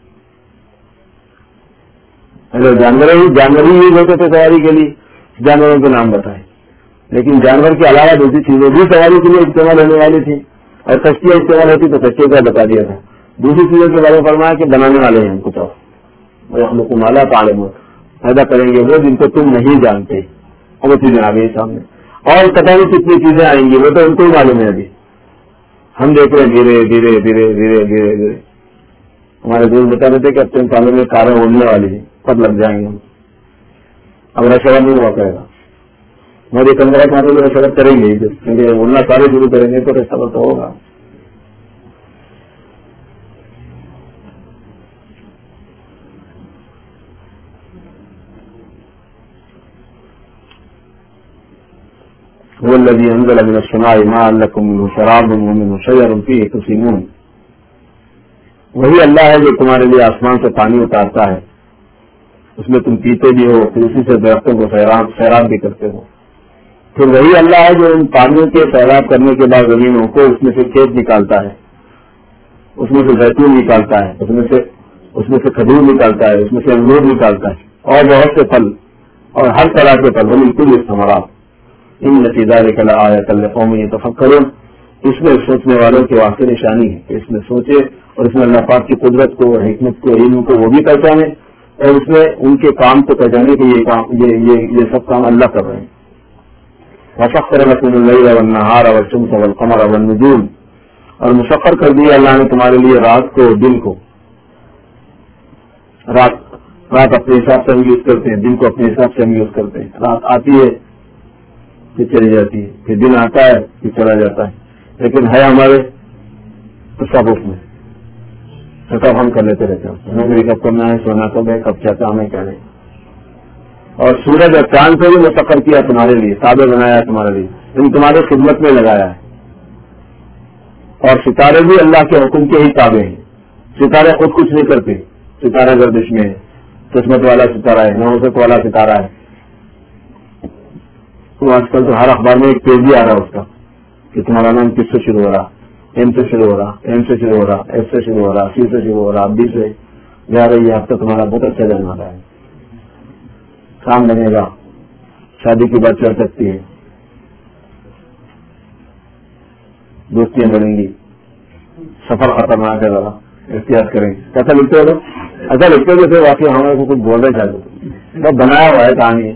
اگر جانور ہی جانور ہی یوز ہوتے تھے سواری کے لیے, جانوروں کے نام بتائے, لیکن جانور کے علاوہ دوسری چیزیں بھی سواری کے لیے استعمال ہونے والی تھی, اور کشتیاں استعمال ہوتی تو کشتیوں کا بتا دیا تھا. دوسری چیزوں کے بارے میں فرمایا کہ بنانے والے ہیں کچھ اور, ہم لوگ کو مالا تعلیم پیدا کریں گے وہ جن کو تم نہیں جانتے, اور وہ چیزیں آ گئی سامنے. اور پتہ نہیں کتنی چیزیں آئیں گی, وہ تو ان کو ہی معلوم ہے. ابھی ہم دیکھ رہے ہیں دھیرے دھیرے دھیرے دھیرے دھیرے دھیرے. ہمارے دوست بتا رہے تھے کہ اب تین سالوں میں کاریں اڑنے والی ہیں, کب لگ جائیں گے ہم. اب رشور نہیں ہوا کرے گا, ہماری پندرہ سالوں میں رشور کریں گے, کیونکہ اڑنا سارے شروع کریں گے تو رشور تو ہوگا. هو الذي انزل من السماء ماء لكم منه شراب ومنه شجر فيه تسيمون. وہی اللہ ہے جو تمہارے لیے آسمان سے پانی اتارتا ہے, اس میں تم پیتے بھی ہو, پھر اسی سے درختوں کو سیراب بھی کرتے ہو. پھر وہی اللہ ہے جو ان پانیوں کے سیراب کرنے کے بعد زمینوں کو اس میں سے کھیت نکالتا ہے, اس میں سے زیتون نکالتا ہے, اس میں سے اس میں سے کھجور نکالتا ہے, اس میں سے انگور نکالتا ہے, اور بہت سے پھل اور ہر طرح کے پھل. بالکل اس ثمرات ان نتیجہ کلا آیا کل قوم یتفکرون. اس میں سوچنے والوں کے واسطے نشانی ہے کہ اس میں سوچے, اور اس میں اللہ پاک کی قدرت کو, حکمت کو, علم کو وہ بھی پہچانے, اور اس میں ان کے کام کو پہچانے کہ یہ کام یہ یہ یہ سب کام اللہ کر رہے ہیں. وسخر لكم الليل والنهار والشمس والقمر والنجوم, اور مسخر کر دیا اللہ نے تمہارے لیے رات کو دن کو. رات رات اپنے حساب سے ہم یوز کرتے ہیں, دن کو اپنے حساب سے ہم یوز کرتے ہیں. رات آتی ہے پھر چلی جاتی ہے, پھر دن آتا ہے پھر چلا جاتا ہے, لیکن ہے ہمارے تو سب اس میں سب ہم کر لیتے رہتے ہیں. نوکری کب کرنا ہے, سونا کب ہے, کب کیا کام ہے, کیا نہیں. اور سورج اور چاند کو بھی مسخر کیا تمہارے لیے, تابع بنایا ہے تمہارے لیے, ان تمہارے خدمت میں لگایا ہے. اور ستارے بھی اللہ کے حکم کے ہی تابع ہیں. ستارے خود کچھ نہیں کرتے, ستارہ گردش میں ہے, قسمت والا ستارہ ہے, نوسط والا ستارہ ہے. تو آج کل تو ہر اخبار میں ایک پیج بھی آ رہا ہے اس کا کہ تمہارا نام کس سے شروع ہو رہا, ایم سے شروع ہو رہا, ایم سے شروع ہو رہا, ایف سے شروع ہو رہا, سی سے شروع ہو رہا, بی سے جا رہی ہے. اب تک تمہارا بہت اچھا جانا آ رہا ہے, کام بنے گا, شادی کی بات چل سکتی ہے, دوستیاں بڑھیں گی, سفر خطرناک ہے, ذرا احتیاط کریں گے. ایسا لکھتے ہو ایسا لکھتے ہو جیسے واقعی ہمارے کو کچھ بول رہے چاہتے, بس بنایا ہوا ہے کہانی.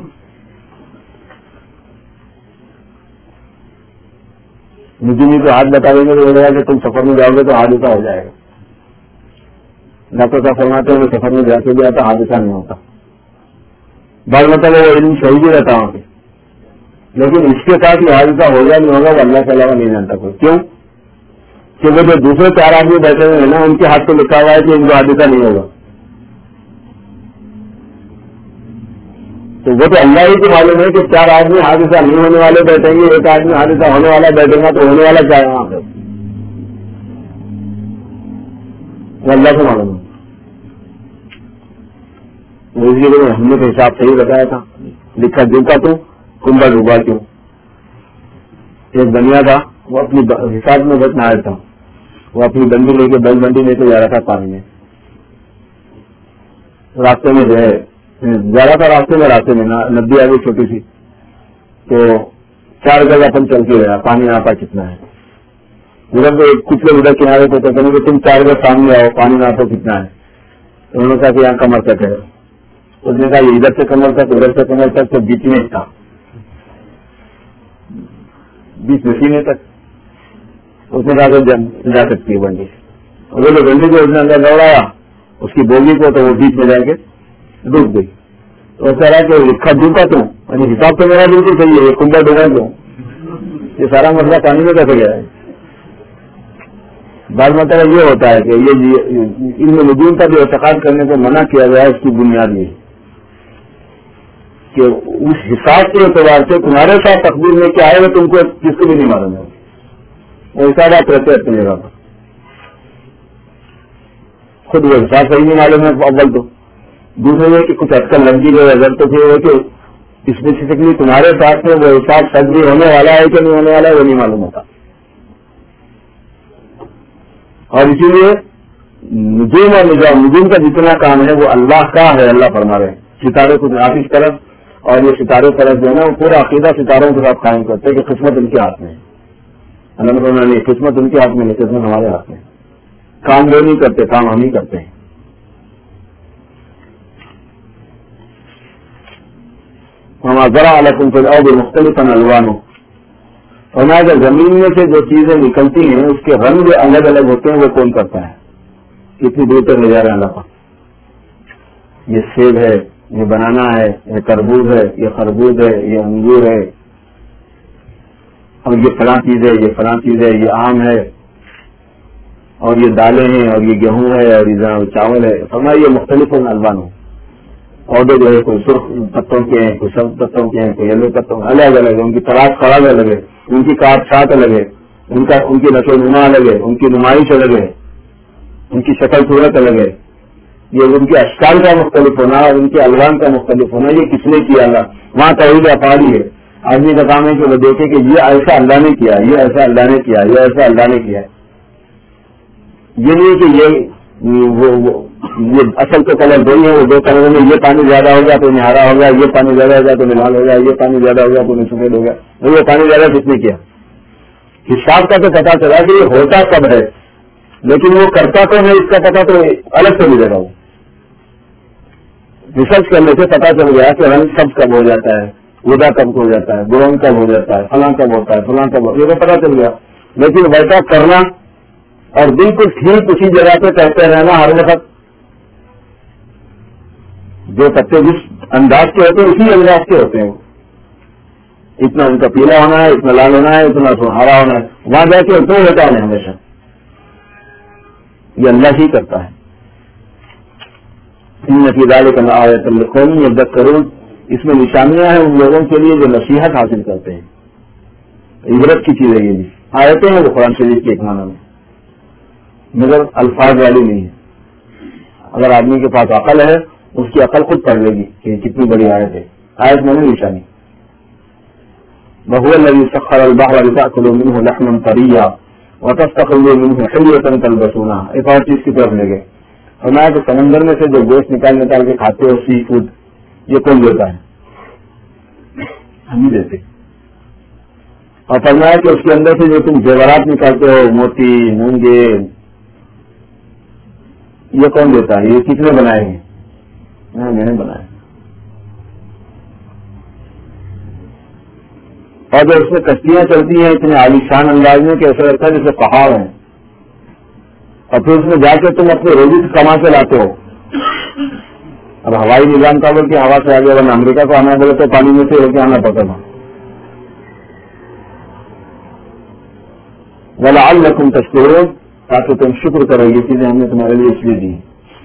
مجھے تو ہاتھ بتا دیں گے تو بولے گا کہ تم سفر میں جاؤ گے تو حادثہ ہو جائے گا. ڈاکٹر صاحب فرماتے ہیں میں سفر میں جا کے بھی آتا حادثہ نہیں ہوتا. بعض مطلب وہ علم صحیح بھی رہتا وہاں پہ، لیکن اس کے ساتھ یہ حادثہ ہوگا نہیں ہوگا وہ اللہ کے علاوہ نہیں جانتا کوئی. کیوں کہ وہ جو دوسرے چار آدمی بیٹھے ہوئے ہیں نا ان کے ہاتھ پہ لکھا ہوا ہے کہ ان کو حادثہ نہیں ہوگا، تو وہ تو اللہ ہی کو معلوم ہے کہ چار آدمی حادثہ نہیں ہونے والے بیٹھیں گے، ایک آدمی حادثہ ہونے والا بیٹھے گا تو ہونے والا کیا ہے وہاں پہ، وہ اللہ کو معلوم ہے. اس لیے ہم نے تو حساب صحیح بتایا تھا، لکھا جھوکا تو کنبا ڈوبا کیوں. ایک بنیا تھا وہ اپنی حساب میں بہت نہ تھا، وہ اپنی ڈنڈی لے کے بیل ڈنڈی لے کے جا رہا تھا پانی میں. راستے میں جو ہے جا رہا تھا راستے میں راستے میں ندی آ گئی چھوٹی سی، تو چار گز اپن چل کے گیا، پانی یہاں پر کتنا ہے. ادھر تو کچھ لوگ ادھر کنارے پہ کہتے ہیں کہ تم چار گز سامنے آؤ، پانی یہاں پر کتنا ہے. انہوں نے کہا کہ یہاں کمر تک ہے. اس نے کہا یہ ادھر سے کمر تک ادھر سے کمر تک تو بیچ میں تھا، بیچ میں سینے تک. اس نے کہا کہ جا سکتی ہے بنڈی. وہ جو بنڈی کو اس نے اندر دوڑایا اس کی بوگی کو، تو وہ بیچ میں جا کے ڈوب گئی. تو ایسا رہا کہ لکھا ڈوبا تو یعنی حساب تو میرا بالکل صحیح ہے، یہ کنبا ڈوبا کیوں، یہ سارا مسئلہ پانی میں کیسے گیا ہے. بعض مطلب یہ ہوتا ہے کہ یہ علم نجوم کا جو اعتقاد کرنے کو منع کیا گیا ہے اس کی بنیاد یہ کہ اس حساب کے اعتبار سے تمہارے ساتھ تقدیر میں کیا ہے وہ تم کو کس کو بھی نہیں معلوم ہے. وہ حسابات رہتے ہیں اپنی جگہ پر، خود وہ حساب صحیح نہیں معلوم ہے اول تو. دوسرے یہ کہ کچھ اٹکل لگ گئی اگر تو پھر کہ اسپیسیفکلی تمہارے ساتھ میں وہ حساب سچ بھی ہونے والا ہے کہ نہیں ہونے والا ہے وہ نہیں معلوم ہوتا. اور اسی لیے نجوم اور نظام نجوم کا جتنا کام ہے وہ اللہ کا ہے. اللہ فرما رہے ہیں ستارے کو آتش طرف، اور یہ ستارے طرف جو ہے نا وہ پورا عقیدہ ستاروں کے ساتھ قائم کرتے ہیں کہ قسمت ان کے ہاتھ میں ہے. اللہ فرما نہیں، قسمت ان کے ہاتھ میں نہیں، قسمت ہمارے ہاتھ میں. کام وہ نہیں کرتے، کام ہم ہی کرتے ہیں. ہمارا ذرا الگ اور مختلف الوان ہو. فرمایا کہ زمین میں سے جو چیزیں نکلتی ہیں اس کے رنگ جو الگ الگ ہوتے ہیں وہ کون کرتا ہے؟ کتنی دور تک لے جا رہے ہیں اللہ کا. یہ سیب ہے، یہ بنانا ہے، یہ تربوز ہے، یہ خربوز ہے، یہ انگور ہے، اور یہ فلاں چیز ہے، یہ فلاں چیز ہے، یہ آم ہے، اور یہ دالیں ہیں، اور یہ گیہوں ہے، اور یہ چاول ہے. فرمایا یہ مختلف الوان ہو. پودے جو ہے کوئی سرخ پتوں کے ہیں، کوئی سبز پتوں کے ہیں، کوئی یلو پتوں کے، الگ الگ ہے. ان کی تلاش خراب الگ ہے، ان کی کاٹ چھاٹ الگ ہے، ان کا ان کی نشو و نما الگ ہے، ان کی نمائش الگ ہے، ان کی شکل صورت الگ ہے. یہ ان کے اشکال کا مختلف ہونا اور ان کے الوان کا مختلف ہونا یہ کس نے کیا؟ اللہ. وہاں توحید افعالی ہے. آدمی کا کام ہے کہ وہ دیکھے کہ یہ ایسا اللہ نے کیا، یہ ایسا اللہ نے کیا، یہ ایسا اللہ نے کیا. یہ نہیں کہ یہ یہ اصل تو کلر دو ہی ہے، وہ دو کلر میں یہ پانی زیادہ ہو گیا تو انہیں ہرا ہو گیا، یہ پانی زیادہ ہو گیا تو انہیں لال ہو گیا، یہ پانی زیادہ ہو گیا تو انہیں سفید ہو گیا. یہ پانی زیادہ کس نے کیا؟ حساب کا تو پتا چلا کہ یہ ہوتا کب ہے، لیکن وہ کرتا تو ہے اس کا پتا تو الگ سے ملے گا. وہ ریسرچ کرنے سے پتا چل گیا کہ رنگ سب کب ہو جاتا ہے، ادا کب ہو جاتا ہے، برون کب ہو جاتا ہے، فلاں کب ہوتا ہے، فلاں کب، یہ تو پتا چل گیا. لیکن ویسا کرنا اور بالکل ٹھیک اسی جگہ پہ کہتے رہنا ہر وقت، جو پتے جس انداز کے ہوتے ہیں اسی انداز کے ہوتے ہیں. اتنا ان کا پیلا ہونا ہے، اتنا لال ہونا ہے، اتنا ہرا ہونا ہے، وہاں جا کے تو ہوتا ہے ہمیشہ. یہ اللہ ہی کرتا ہے. قوم یذکرون، اس میں نشانیاں ہیں ان لوگوں کے لیے جو نصیحت حاصل کرتے ہیں. عبرت کی چیز ہے یہ بھی. آیتیں ہیں وہ قرآن شریف کے ایک معنی میں، مگر الفاظ والی نہیں ہے. اگر آدمی کے پاس عقل ہے اس کی عقل خود پڑھ لے گی کہ کتنی بڑی آیت ہے. آیت میں نہیں نشانی. وَهُوَ الَّذِي سَخَّرَ الْبَحْرَ لِتَأْكُلُوا مِنْهُ لَحْمًا طَرِيًّا وَتَسْتَخْرِجُوا مِنْهُ حِلْيَةً تَلْبَسُونَهَا. ایک اور چیز کی طرف لے گئے. فرمایا کہ سمندر میں سے جو گوشت نکال نکال کے کھاتے ہو سی فوڈ، یہ کون دیتا ہے؟ ہم ہی دیتے. اور فرمایا کہ اس کے اندر سے جو تم زیورات نکالتے ہو، موتی، مونگے، یہ کون دیتا ہے؟ یہ کس نے بنائے ہیں؟ میں نے بنایا. اور جو اس میں کشتیاں چلتی ہیں اتنے عالیشان انداز میں کہ ایسا لگتا ہے جیسے پہاڑ ہیں، اور پھر اس میں جا کے تم اپنے روزی کما کے لاتے ہو. اب ہوائی نظام کا بول کہ ہوا سے آگے ورنہ امریکہ کو آنا بولے تو پانی میں سے ہو کے آنا پڑتا تھا. وَلَعَلَّكُمْ تَشْكُرُونَ تاکہ تم شکر کرو یہ چیزیں ہم نے تمہارے لیے اس لیے دی.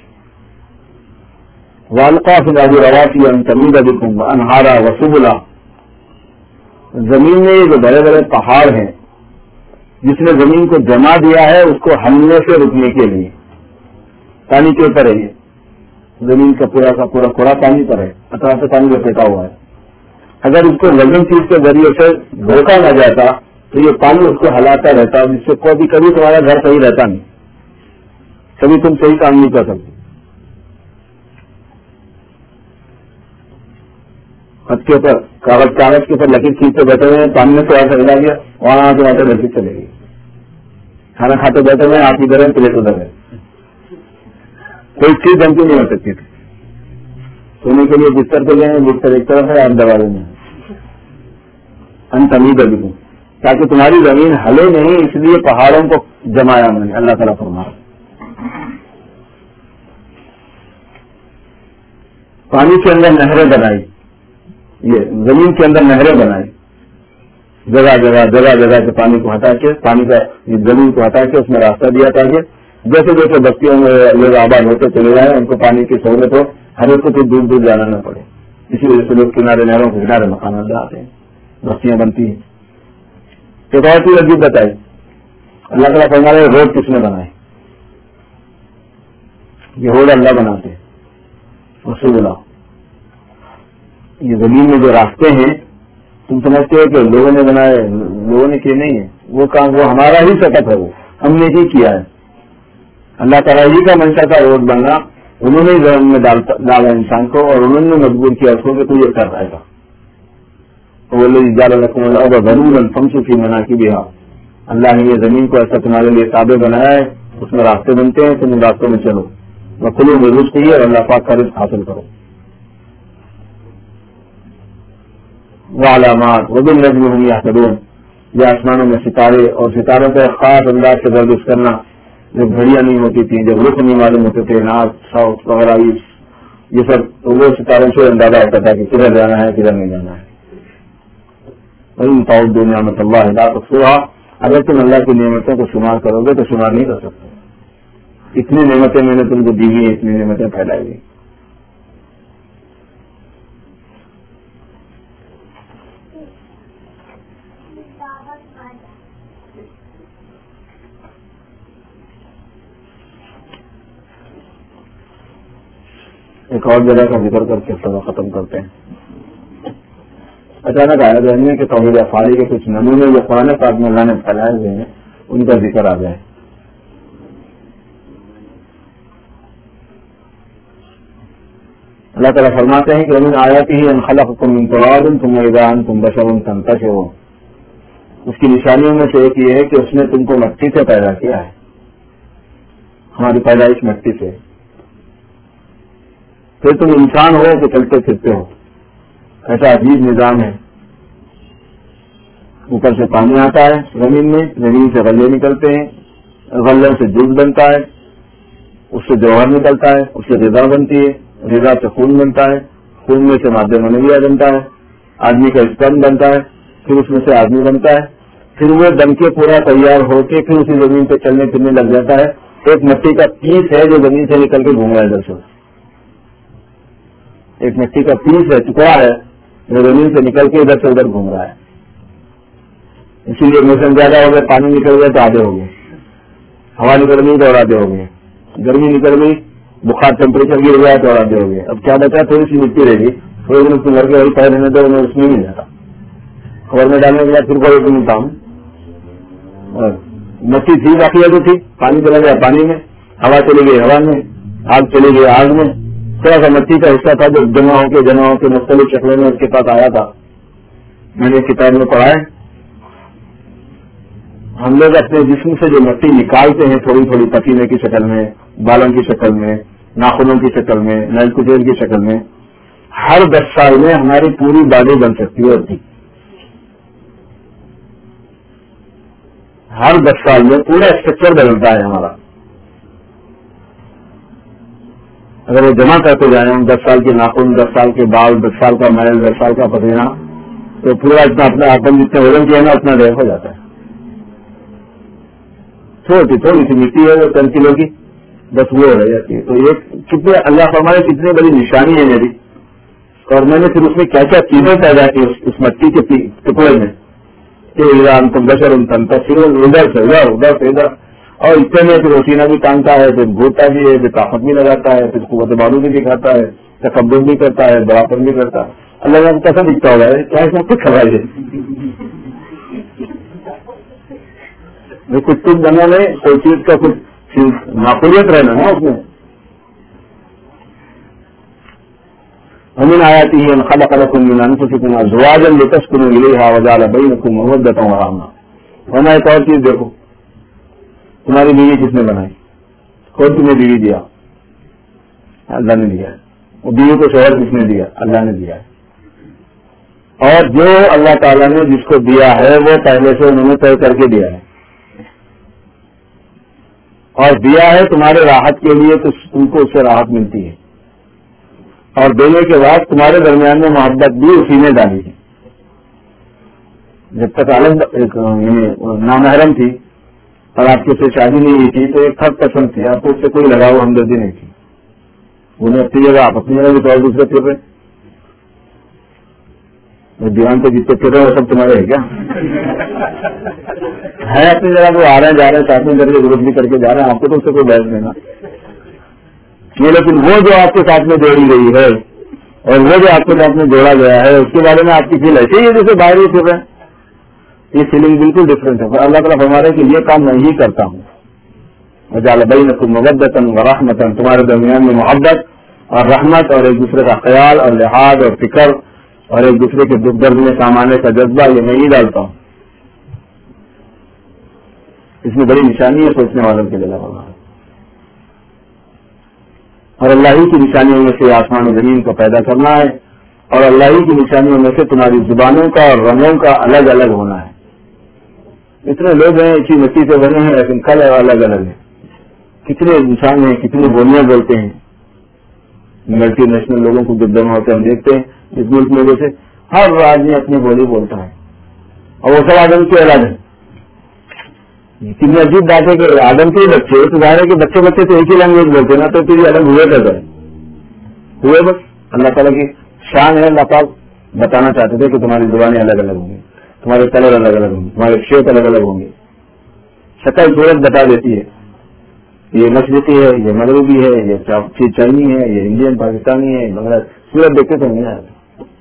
وَأَلْقَىٰ فِي الْأَرْضِ رَوَاسِيَ أَن تَمِيدَ بِكُمْ وَأَنْهَارًا وَسُبُلًا. زمین میں یہ جو بڑے بڑے پہاڑ ہیں جس نے زمین کو جما دیا ہے اس کو ہلنے سے رکنے کے لیے. پانی کے اوپر ہے یہ زمین کا پورا کا پورا کوڑا پانی پر ہے, اطراف سے پانی لپیٹا ہوا ہے. اگر اس کو وزن چیز کے ذریعے سے روکا نہ جاتا تو یہ پانی اس کو ہلاتا رہتا, جس سے کبھی کبھی تمہارا گھر صحیح رہتا نہیں, کبھی تم صحیح کام نہیں کر سکتے. خط کے اوپر کاغذ کاغذ کے اوپر لکیر کھینچتے بیٹھے ہوئے ہیں, پانی میں تھوڑا سا ہلا گیا وہاں سے وہاں لکیر چلے گی. کھانا کھاتے بیٹھے ہوئے آپ ادھر ہیں پلیٹ ادھر ہے, کوئی چیز دھمکی نہیں ہو سکتی تھی. سونے کے لیے بستر پہ گئے, بستر ایک طرف ہے, آپ دروازے میں انتمید ابھی تاکہ تمہاری زمین ہلے نہیں, اس لیے پہاڑوں کو جمایا میں نے. اللہ تعالیٰ فرمایا پانی کے اندر نہریں بنائی, یہ زمین کے اندر نہریں بنائی, جگہ جگہ جگہ جگہ سے پانی کو ہٹا کے, پانی کا زمین کو ہٹا کے اس میں راستہ دیا تاکہ جیسے جیسے بستیوں میں لوگ آباد ہوتے چلے جائیں ان کو پانی کی سہولت ہو, ہر ایک کو پھر دور دور جانا نہ پڑے. اسی وجہ سے لوگ کنارے نہروں کے کنارے مکانات بناتے ہیں, بستیاں بنتی ہیں. ایک اور چیز عجیب بتائی, اللہ تعالیٰ فرما رہے روڈ کس نے بنائے؟ یہ روڈ اللہ بناتے رسول اللہ. یہ زمین میں جو راستے ہیں تم سمجھتے ہو کہ لوگوں نے بنائے, لوگوں نے کیے نہیں ہے, وہ کام وہ ہمارا ہی سیٹ اپ ہے, وہ ہم نے ہی کیا ہے. اللہ تعالیٰ ہی کا منشا تھا روڈ بننا, انہوں نے زمین میں ڈالا انسان کو اور انہوں نے مجبور کیا اس کو کہ تو یہ کر رہے گا. ضرور فمسو کی منا کی بھی اللہ نے یہ زمین کو ایسا تمہارے لیے تابع بنایا ہے, اس میں راستے بنتے ہیں, تم ان راستوں میں چلو. وہ کھلے میں رزق چاہیے اور اللہ پاک کا رزق حاصل کرو. وہ علامات وہ بالنجم هم يهتدون, یہ آسمانوں میں ستارے اور ستاروں کا خاص انداز سے گردش کرنا, جب گھڑیاں نہیں ہوتی تھیں, جب رخ نہیں معلوم ہوتے تھے, نارتھ ساؤتھ وغیرہ, یہ سب وہ ستاروں سے اندازہ ہوتا تھا کہ کدھر جانا ہے کدھر نہیں جانا ہے. تعود نعمت اللہ لا تحصوها, اگر تم اللہ کی نعمتوں کو شمار کرو گے تو شمار نہیں کر سکتے. اتنی نعمتیں میں نے تم کو دی ہیں, اتنی نعمتیں پھیلائی گئی. ایک اور جگہ کا ذکر کر کے سبق ختم کرتے ہیں. اچانک آیا ذہن میں کہ توحید افعالی کے کچھ نمونے جو قرآن پاک میں اللہ نے پھیلائے ہوئے ہیں ان کا ذکر آ جائے. اللہ تعالیٰ فرماتے ہیں کہ ومن آیاتہ ان خلقکم من تراب ثم اذا انتم بشر تنتشرون. اس کی نشانیوں میں سے ایک یہ ہے کہ اس نے تم کو مٹی سے پیدا کیا ہے, ہماری پیدائش مٹی سے, پھر تم انسان ہو کہ چلتے پھرتے ہو. ایسا عجیب نظام ہے. اوپر سے پانی آتا ہے زمین میں, زمین سے غلے نکلتے ہیں, غلوں سے جوس بنتا ہے, اس سے جوہر نکلتا ہے, اس سے غذا بنتی ہے, غذا سے خون بنتا ہے, خون میں سے مادہ منویہ بنتا ہے, آدمی کا اسپرم بنتا ہے, پھر اس میں سے آدمی بنتا ہے, پھر وہ بن کے پورا تیار ہو کے پھر اسی زمین پہ چلنے پھرنے لگ جاتا ہے. ایک مٹی کا پیس ہے جو زمین سے نکل کے گھوم رہا ہے ادھر سے, ایک مٹی کا پیس ہے, ٹکڑا ہے جو زمین سے نکل کے ادھر سے ادھر گھوم رہا ہے. اسی لیے موسم زیادہ ہو گئے, پانی نکل گئے تو آدھے ہو گئے, ہوا نکل گئی تو اور آدھے ہو گئے, گرمی نکل گئی, بخار ٹیمپریچر گر گیا تو اور آدھے ہو گئے. اب کیا بچا, تھوڑی سی مٹی رہے گی, تھوڑے دن اس کو گھر کے وہی پہلے رہنے دو, انہیں اس میں نہیں جاتا. خبر میں ڈالنے کے بعد پھر کوئی دن ملتا ہوں, مٹی تھی باقی ہے تو تھی, پانی چلا گیا پانی میں, ہوا چلی گئی ہوا میں, آگ چلی گئی آگ میں. تھوڑا سا مٹی کا حصہ تھا جو جمع ہو کے جمع ہو کے مختلف شکلوں میں اس کے پاس آیا تھا. میں نے کتاب میں پڑھا ہے, ہم لوگ اپنے جسم سے جو مٹی نکالتے ہیں تھوڑی تھوڑی پسینے کی شکل میں, بالوں کی شکل میں, ناخنوں کی شکل میں, نیل کچیل کی شکل میں, ہر دس سال میں ہماری پوری باڈی بن سکتی ہے. ہوتی ہر دس سال میں پورا اسٹرکچر بدلتا ہے ہمارا. اگر وہ جمع کرتے جائیں دس سال کے ناخن، دس سال کے بال، دس سال کا میل، دس سال کا پسینہ، تو پورا اتنا اپنا آپن جتنے وزن کیا نا اتنا ڈیر ہو جاتا ہے. چھوٹی تھوڑی سی مٹی ہے وہ چند کلو کی، بس وہ رہ جاتی ہے. تو یہ کتنے اللہ فرمائے کتنی بڑی نشانی ہے میری، اور میں نے پھر اس میں کیا کیا چیزیں پیدا کی اس مٹی کے ٹکڑے میں کہ ایران تم بشر ان تن پھر ادھر سے ادھر ادھر سے ادھر، اور اتنے میں پھر روسینہ بھی ٹانگتا ہے، پھر گھوٹتا بھی ہے، پھر طاقت بھی لگاتا ہے، پھر قوت بازو بھی دکھاتا ہے، تکبر بھی کرتا ہے، بڑاپن بھی کرتا ہے. اللہ کا کیسا دکھتا ہوگا کیا اس میں کچھ خبر ہے کچھ کچھ بننے میں کوئی چیز کا کچھ معقولیت رہنا نا اس میں. ومن آیاتہ ان خلق لکم من انفسکم ازواجا لتسکنوا الیہا وجعل بینکم مودۃ ورحمۃ. ورنہ ایک اور چیز دیکھو، تمہاری بیوی کس نے بنائی؟ کون تمہیں بیوی دیا؟ اللہ نے دیا ہے. وہ بیوی کو شوہر کس نے دیا؟ اللہ نے دیا ہے. اور جو اللہ تعالیٰ نے جس کو دیا ہے وہ پہلے سے انہوں نے طے کر کے دیا ہے، اور دیا ہے تمہارے راحت کے لیے، تو تم کو اس سے راحت ملتی ہے. اور دینے کے بعد تمہارے درمیان میں محبت بھی اسی نے ڈالی ہے. جب تک عالم ایک نامحرم تھی اور آپ کی سے شادی نہیں ہوئی تھی تو ایک خط پسند تھی، آپ کو اس سے کوئی لگاؤ ہمدردی نہیں تھی. انہیں اپنی جگہ آپ اپنی جگہ بھی تو اور دوسرے پھر رہے دیوان پہ جتنے پھر رہے وہ سب تمہارے ہے کیا ہے؟ اپنی جگہ وہ آ رہے ہیں جا رہے ہیں ساتھ میں کر کے گروپ بھی کر کے جا رہے ہیں، آپ کو تو اس سے کوئی بحث نہیں نا. لیکن وہ جو آپ کے ساتھ میں جوڑی گئی ہے اور وہ جو آپ کے ساتھ میں جوڑا گیا ہے اس کے بارے میں آپ کی فیل ایسے ہی ہے جیسے باہر ہی پھر رہے ہیں. یہ فیلنگ بالکل ڈفرینٹ ہے. اللہ تعالیٰ فرما رہے کہ یہ کام میں ہی کرتا ہوں. وجعل بینکم مودۃ ورحمۃ، تمہارے درمیان میں محبت اور رحمت اور ایک دوسرے کا خیال اور لحاظ اور فکر اور ایک دوسرے کے دکھ درد میں سامانے کا جذبہ، یہ میں ہی ڈالتا ہوں. اس میں بڑی نشانی ہے سوچنے والوں کے لیے اللہ فرما. اور اللہ ہی کی نشانیوں میں سے آسمان و زمین کو پیدا کرنا ہے، اور اللہ ہی کی نشانیوں میں سے تمہاری زبانوں کا اور رنگوں کا الگ الگ ہونا ہے. اتنے لوگ ہیں اسی مٹی سے بنے ہیں لیکن کل الگ الگ ہیں. کتنے انسان ہیں، کتنی بولیاں بولتے ہیں. ملٹی نیشنل لوگوں کو جب جمع ہوتے ہم دیکھتے ہیں اس ملک میں جیسے ہر آدمی اپنی بولی بولتا ہے اور وہ سب آدم کے الگ ہے. کتنی عجیب بات ہے کہ آدم کے بچے تو ظاہر ہے کہ بچے بچے تو ایک ہی لینگویج بولتے ہیں نا، تو پھر الگ ہوئے کیسے ہوئے؟ بس اللہ تعالیٰ کی شان ہے. اللہ پاک بتانا چاہتے تھے کہ تمہاری زبانیں الگ الگ ہوں گی، تمہارے کلر الگ الگ ہوں گے، تمہارے شیپ الگ الگ ہوں گے. شکل صورت بتا دیتی ہے یہ مشرقی ہے، یہ مغربی ہے، یہ چینی ہے، یہ انڈین پاکستانی ہے، بنگلہ. صورت دیکھتے تو نہیں آتا.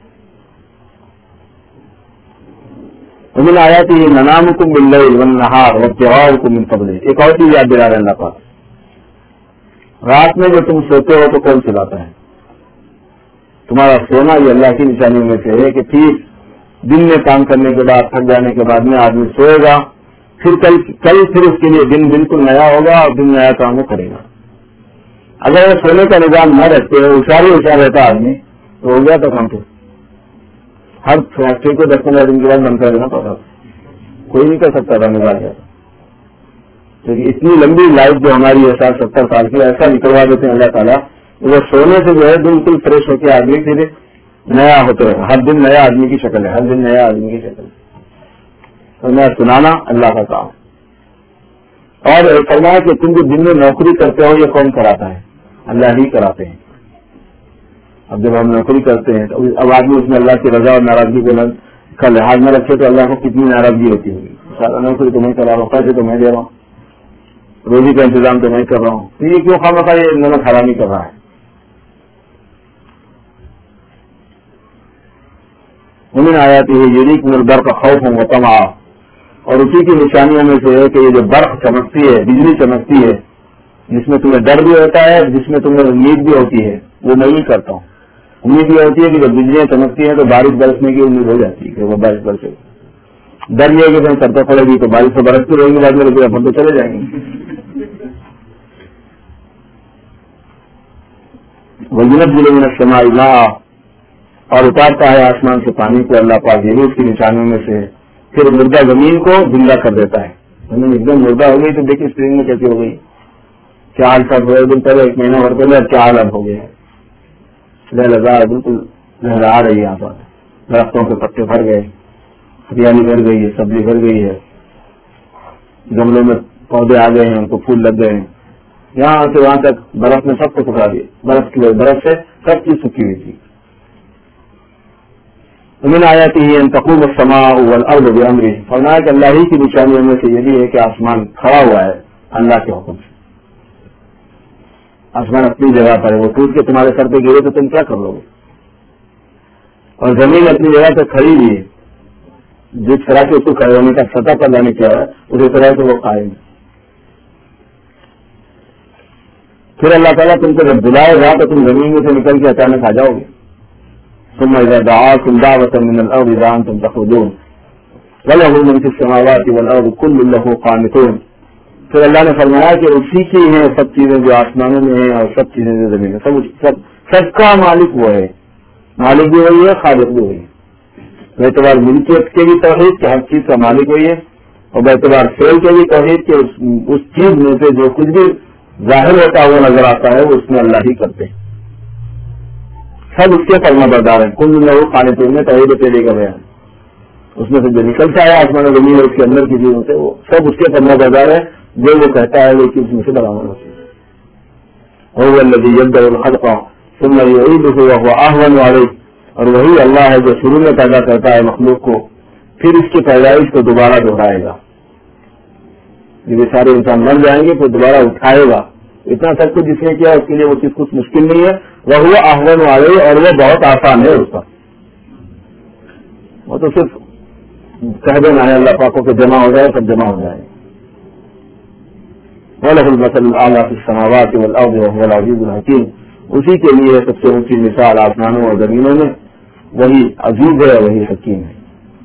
ومن آیاتہ منامکم باللیل والنہار وابتغاؤکم من فضلہ. ایک اور چیز یاد دلا رہے ہیں اللہ پاک، رات میں جو تم سوتے ہو تو کون سلاتا ہے؟ تمہارا سونا یہ اللہ کی نشانیوں میں سے ہے کہ پھر دن میں کام کرنے کے بعد تھک جانے کے بعد میں آدمی سوئے گا، پھر کل کل پھر اس کے لیے دن بالکل نیا ہوگا اور دن نیا کام وہ کرے گا. اگر سونے کا نظام نہ رکھتے ہو اشارے اشار رہتا آدمی تو ہو گیا تو کام. تو ہر فیکٹری کو دس پندرہ دن کے بعد بند کر دینا پڑتا، کوئی نہیں کر سکتا تھا نظام. لیکن اتنی لمبی لائف جو ہماری ہے ساٹھ ستر سال کی، ایسا نکلوا دیتے ہیں اللہ تعالیٰ. وہ سونے سے جو ہے بالکل فریش ہو کے آدمی پھر نیا ہوتا ہے. ہر دن نیا آدمی کی شکل ہے، ہر دن نیا آدمی کی شکل ہے. اور میں سنانا اللہ کا کام. اور فرمایا کہ تم جو دن میں نوکری کرتے ہو یہ کون کراتا ہے؟ اللہ ہی کراتے ہیں. اب جب ہم نوکری کرتے ہیں تو اب آدمی اس میں اللہ کی رضا اور ناراضگی کو کا لحاظ میں رکھے تو اللہ کو کتنی ناراضگی ہوتی ہوگی. سارا نوکری تو میں کرا رہا ہوں، پیسے تو میں دے رہا ہوں، روزی کا انتظام تو میں کر رہا ہوں، تو یہ کیوں خامخواہ یہ نمک حرامی کر رہا ہے؟ ومن آیاتہ یریکم البرق خوفا وطمعا. اور اسی کی نشانیوں میں سے ہے کہ یہ جو برق چمکتی ہے، بجلی چمکتی ہے، جس میں تمہیں ڈر بھی ہوتا ہے، جس میں تمہیں امید بھی ہوتی ہے، وہ میں ہی کرتا ہوں. امید یہ ہوتی ہے کہ جب بجلیاں چمکتی ہیں تو بارش برسنے کی امید ہو جاتی ہے کہ وہ بارش برسے. ڈر یہ ہے کہ کہیں سرپا پڑے گی تو بارش سے برستی رہے گی، بعد میں روپیہ پھر تو چلے جائیں گے. وَيُنَزِّلُ مِنَ السَّمَاءِ مَاءً. اور اتارتا ہے آسمان سے پانی کو اللہ پاک. یہ اس کی نشانیوں میں سے. پھر مردہ زمین کو زندہ کر دیتا ہے. زمین ایک دم مردہ ہو گئی تو دیکھیے اسپرنگ میں کیسی ہو گئی. کیا حال تھا تھوڑے دن پہلے، ایک مہینہ بھر پہلے، کیا حال اب ہو گیا ہے، لگا بالکل لہرا رہی ہے یہاں پر، درختوں کے پتے بھر گئے، ہریالی بھر گئی ہے، سبزی بھر گئی ہے، گملوں میں پودے آ گئے ہیں، ان کو پھول لگ گئے ہیں، یہاں سے وہاں تک برف نے سب کو سکھا دیا، برف کی برف سے سب چیز سکھی ہوئی تھی. من آیاتہ ان تقوم السماء والارض بامرہ، فرمایا کہ اللہ ہی کی نشانیوں میں سے یہ بھی ہے کہ آسمان کھڑا ہوا ہے اللہ کے حکم سے. آسمان اپنی جگہ پر ہے، وہ ٹوٹ کے تمہارے سر پہ گرے تو تم کیا کر لو گے، اور زمین اپنی جگہ پہ کھڑی ہوئی ہے، جس طرح سے اس کو کھڑے ہونے کا سطح پر لانے کیا ہے اسی طرح سے وہ قائم ہے. پھر اللہ تعالیٰ تم کو جب بلائے گا تو تم زمین میں سے نکل کے اچانک آ جاؤ گے. ثم اذا دعاكم دعوة من الارض اذا انتم تخرجون وله من في السماوات والارض كل له قانتون. پھر اللہ نے فرمایا کہ اسی کی ہیں سب چیزیں جو آسمانوں میں ہیں اور سب چیزیں جو زمین میں، سب سب سب کا مالک وہ ہے، مالک بھی وہی ہے، خالق بھی وہی ہے. باعتبار ملکیت کے بھی توحید کہ ہر چیز کا مالک وہی ہے، اور باعتبار فعل کے بھی توحید کہ اس چیز میں سے جو کچھ بھی ظاہر ہوتا ہوا نظر آتا ہے وہ اس میں اللہ ہی کرتے ہیں، سب اس کے فرما بردار ہیں. کل لوگ کھانے پینے توحید پہلے کا بیان، اس میں سے جو نکلتا ہے آسمان و زمین اور اس کے اندر کی چیزوں سے وہ سب اس کے فرما بردار ہے، جو وہ کہتا ہے وہ چیز میں سے برابر ہوتی ہے. هو الذي يبدأ الخلق ثم يعيده وهو أهون عليه، اور وہی اللہ ہے جو شروع میں پیدا کرتا ہے مخلوق کو، پھر اس کی پیدائش کو دوبارہ دہرائے گا. یہ سارے انسان مر جائیں گے پھر دوبارہ اٹھائے گا. اتنا سب کچھ جس نے کیا اس کے لیے وہ چیز کچھ مشکل نہیں ہے. وہ ہوا احون والے، اور وہ بہت آسان ہے اس کا. وہ تو صرف کہہ دینا ہے اللہ پاکوں کے جمع ہو جائے سب جمع ہو جائے. وَلَهُ الْمَثَلُ الْأَعْلَىٰ فِي السَّمَاوَاتِ وَالْأَرْضِ وَهُوَ الْعَزِيزُ الْحَكِيمُ. اسی کے لیے سب سے اونچی مثال آسمانوں اور زمینوں میں، وہی عزیز ہے وہی حکیم ہے.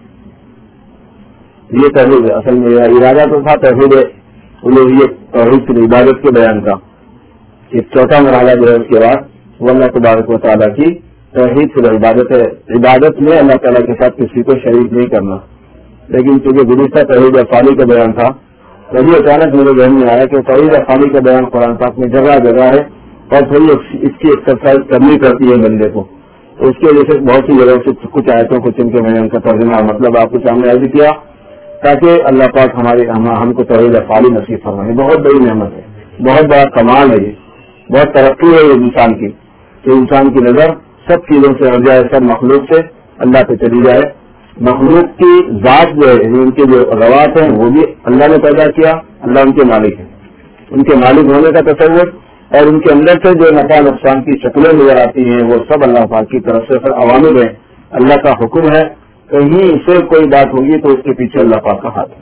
یہ توحید اصل میں ارادہ تو تھا توحید الوہیت، توحید کی عبادت کے بیان کا. ایک چوتھا مرحلہ جو ہے اس کے بعد وہ اللہ تبارک و تعالیٰ کی توحید کی عبادت ہے. عبادت میں اللہ تعالیٰ کے ساتھ کسی کو شریک نہیں کرنا. لیکن چونکہ گزشتہ توحید افعالی کا بیان تھا، وہی اچانک میرے ذہن میں آیا کہ توحید افعالی کا بیان قرآن پاک میں جگہ جگہ ہے، اور تھوڑی اس کی ایکسرسائز کرنی پڑتی ہے بندے کو. تو اس کی وجہ سے بہت سی جگہوں سے کچھ آیتوں کو چن کے میں نے ان کا ترجمہ مطلب آپ کو سامنے عرض کیا، تاکہ اللہ پاک ہمارے ہم کو توحید افعالی نصیب فرمائے. بہت بڑی نعمت ہے، بہت بڑا کمال ہے، یہ بہت ترقی ہے یہ انسان کی، کہ انسان کی نظر سب چیزوں سے ہٹ جائے، سب مخلوق سے اللہ پہ چلی جائے. مخلوق کی ذات جو ہے، ان کے جو روات ہیں وہ بھی اللہ نے پیدا کیا، اللہ ان کے مالک ہیں. ان کے مالک ہونے کا تصور اور ان کے اندر سے جو نفع نقصان کی شکلیں نظر آتی ہیں وہ سب اللہ پاک کی طرف سے عوامل ہیں، اللہ کا حکم ہے. کہیں سے کوئی بات ہوگی تو اس کے پیچھے اللہ پاک کا ہاتھ ہے.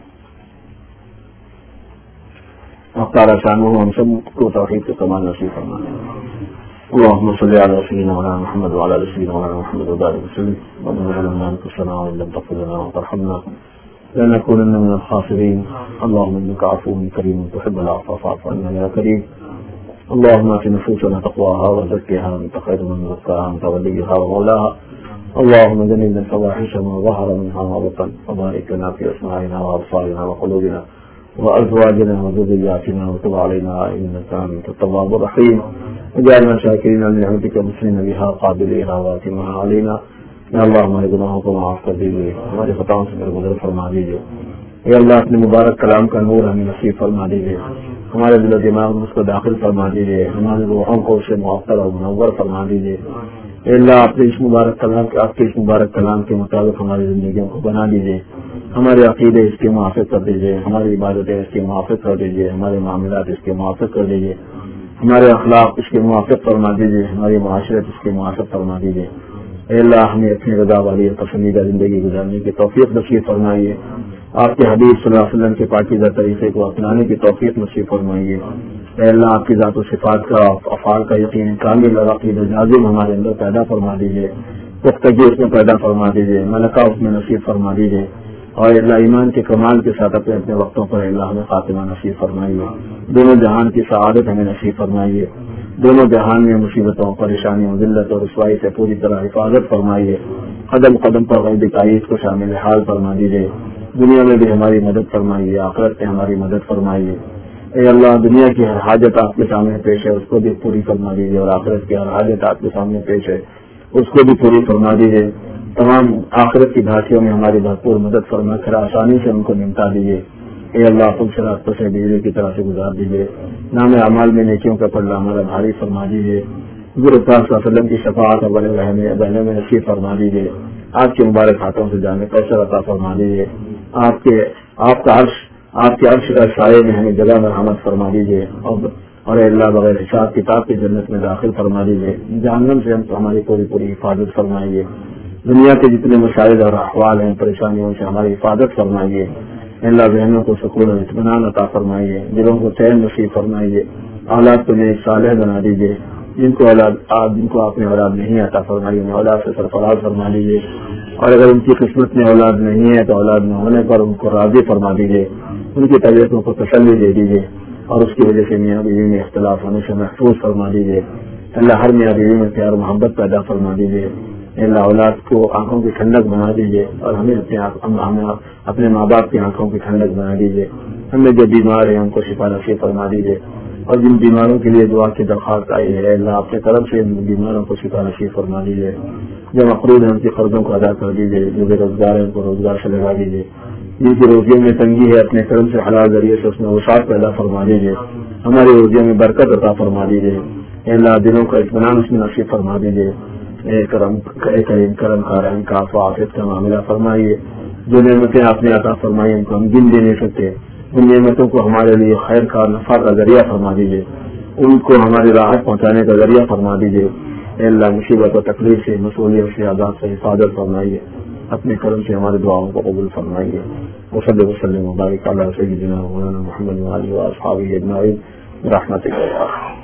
مختار شان ہم سب کو توحید کے کمال نصیب فرمانے. اللهم صل على سيدنا محمد وعلى ال سيدنا محمد وبارك وسلم. اللهم ظلمنا انفسنا وان لم تغفر لنا وترحمنا لنكونن من الخاسرين. اللهم انك عفو كريم تحب العفو فاعف عنا يا كريم. اللهم ات نفوسنا تقواها وزكها انت خير من زكاها انت وليها ومولاها. اللهم جنبنا الفواحش ما ظهر منها وما بطن، وبارك لنا في اسماعنا وابصارنا وقلوبنا وازواجنا وذرياتنا، وتب علينا انك انت التواب الرحيم. وجعلنا شاكرين لنعمتك مسلمين بها قابلين واتمها علينا. یا اللہ ہمارے گناہوں کو معاف کر دیجیے، ہماری خطاؤں سے درگزر فرما دیجیے. یا اللہ اپنے مبارک کلام کا نور ہمیں نصیب فرما دیجیے، ہمارے دل و دماغ میں اس کو داخل فرما دیجیے، ہمارے روحوں کو اسے معطر اور منور فرما دیجیے. اے اللہ اپنے اس مبارک کلام کے آپ کے اس مبارک کلام کے مطابق ہماری زندگیوں کو بنا دیجیے. ہمارے عقیدے اس کے موافق کر دیجیے، ہماری عبادتیں اس کے موافق کر دیجیے، ہمارے معاملات اس کے موافق کر دیجیے، ہمارے اخلاق اس کے موافق فرما دیجیے، ہماری معاشرت اس کے موافق فرما دیجیے. اے اللہ ہمیں اپنی رضا والی اور پسندیدہ زندگی گزارنے کی توفیق نصیب فرمائیے. آپ کے حبیب صلی اللہ علیہ وسلم کے پاکیزہ طریقے کو اپنانے کی توفیق نصیب فرمائیے. اے اللہ آپ کی ذات و صفات کا افعال کا یقین کامل اور عقیدہ جازم ہمارے اندر پیدا فرما دیجیے، پختگی اس میں پیدا فرما دیجیے، ملکہ اس میں نصیب فرما دیجیے. اور اللہ ایمان کے کمال کے ساتھ اپنے اپنے وقتوں پر اللہ ہمیں خاتمہ نصیب فرمائیے. دونوں جہان کی سعادت ہمیں نصیب فرمائیے. دونوں جہان میں مصیبتوں پریشانیوں ذلت اور رسوائی سے پوری طرح حفاظت فرمائیے. قدم قدم پر غیب تائید کو شامل حال فرما دیجیے. دنیا میں بھی ہماری مدد فرمائیے، آخرت میں ہماری مدد فرمائیے. اے اللہ دنیا کی ہر حاجت آپ کے سامنے پیش ہے، اس کو بھی پوری فرما دیجیے، اور آخرت کی ہر حاجت آپ کے سامنے پیش ہے، اس کو بھی پوری فرما دیجیے۔ تمام آخرت کی گھاٹیوں میں ہماری بھرپور مدد فرما کر آسانی سے ان کو نمٹا دیجیے۔ اے اللہ خود سے راستوں سے بجلی کی طرح سے گزار دیجیے، نام اعمال میں نیکیوں کا پلڑا ہمارا بھاری فرما دیجیے، حضور صلی اللہ علیہ وسلم کی شفاعت اور بڑے رہنے بہنے میں نصیب فرما دیجیے، آپ کے مبارک ہاتھوں سے جانے کوثر عطا فرما دیجیے، آپ کے آپ کا عرش آپ کے عرش کا سائے میں ہمیں جگہ مرحمت فرما دیجیے، اور اے اللہ بغیر حساب کتاب کی جنت میں داخل فرما دیجیے، جہنم سے ہم ہماری پوری پوری حفاظت فرمائیے، دنیا کے جتنے مسائل اور احوال ہیں پریشانیوں سے ہماری حفاظت فرمائیے، اللہ بہنوں کو سکون و اطمینان عطا فرمائیے، دلوں کو چین نصیب فرمائیے، اولاد کو نیک صالح بنا دیجیے، جن کو اولاد جن کو آپ نے اولاد نہیں عطا فرمائی انہیں اولاد سے سرفراز فرما دیجیے، اور اگر ان کی قسمت میں اولاد نہیں ہے تو اولاد نہ ہونے پر ان کو راضی فرما دیجیے، ان کی طبیعتوں کو تسلی دے دیجیے، اور اس کی وجہ سے میاں بیوی میں اختلاف ہونے سے محفوظ فرما دیجیے، اللہ ہر میاں بیوی میں پیار محبت پیدا فرما دیجیے، اللہ اولاد کو آنکھوں کی ٹھنڈک بنا دیجیے، اور ہمیں اپنے ہمیں اپنے ماں باپ کی آنکھوں کی ٹھنڈک بنا دیجیے، ہمیں جو بیمار ہیں ان کو شفا نصیب فرما دیجیے، اور جن بیماروں کے لیے دعا کی درخواست آئی ہے اللہ اپنے طرف سے ان بیماروں کو شفا نصیب فرما دیجیے، جو مقروض ہیں ان کے قرضوں کو ادا کر دیجیے، جو بے روزگار ہیں ان کو روزگار سے لگا دیجیے، جن کی روزیوں میں تنگی ہے اپنے کرم سے حلال ذریعے سے اس میں وسعت پیدا فرما دیجیے، ہماری روزیوں میں برکت عطا فرما دیجیے، اللہ دلوں کا اطمینان اس میں نصیب فرما دیجیے، اے کرم اے کریم کرم کا رحم کا عفو عافیت کا معاملہ فرمائیے، جو نعمتیں آپ نے عطا فرمائی ان کو ہم گن دے نہیں سکتے، ان نعمتوں کو ہمارے لیے خیر کا نفع کا ذریعہ فرما دیجیے، ان کو ہماری راحت پہنچانے کا ذریعہ فرما دیجیے، اے اللہ مصیبت و تکلیف سے مصولیت سے عذاب سے حفاظت فرمائیے، اپنے کرم سے ہمارے دعاؤں کو قبول فرمائیے، وصلی وسلم وبارک علی سیدنا مولانا محمد وعلی اصحابہ اجمعین برحمتک یا ارحم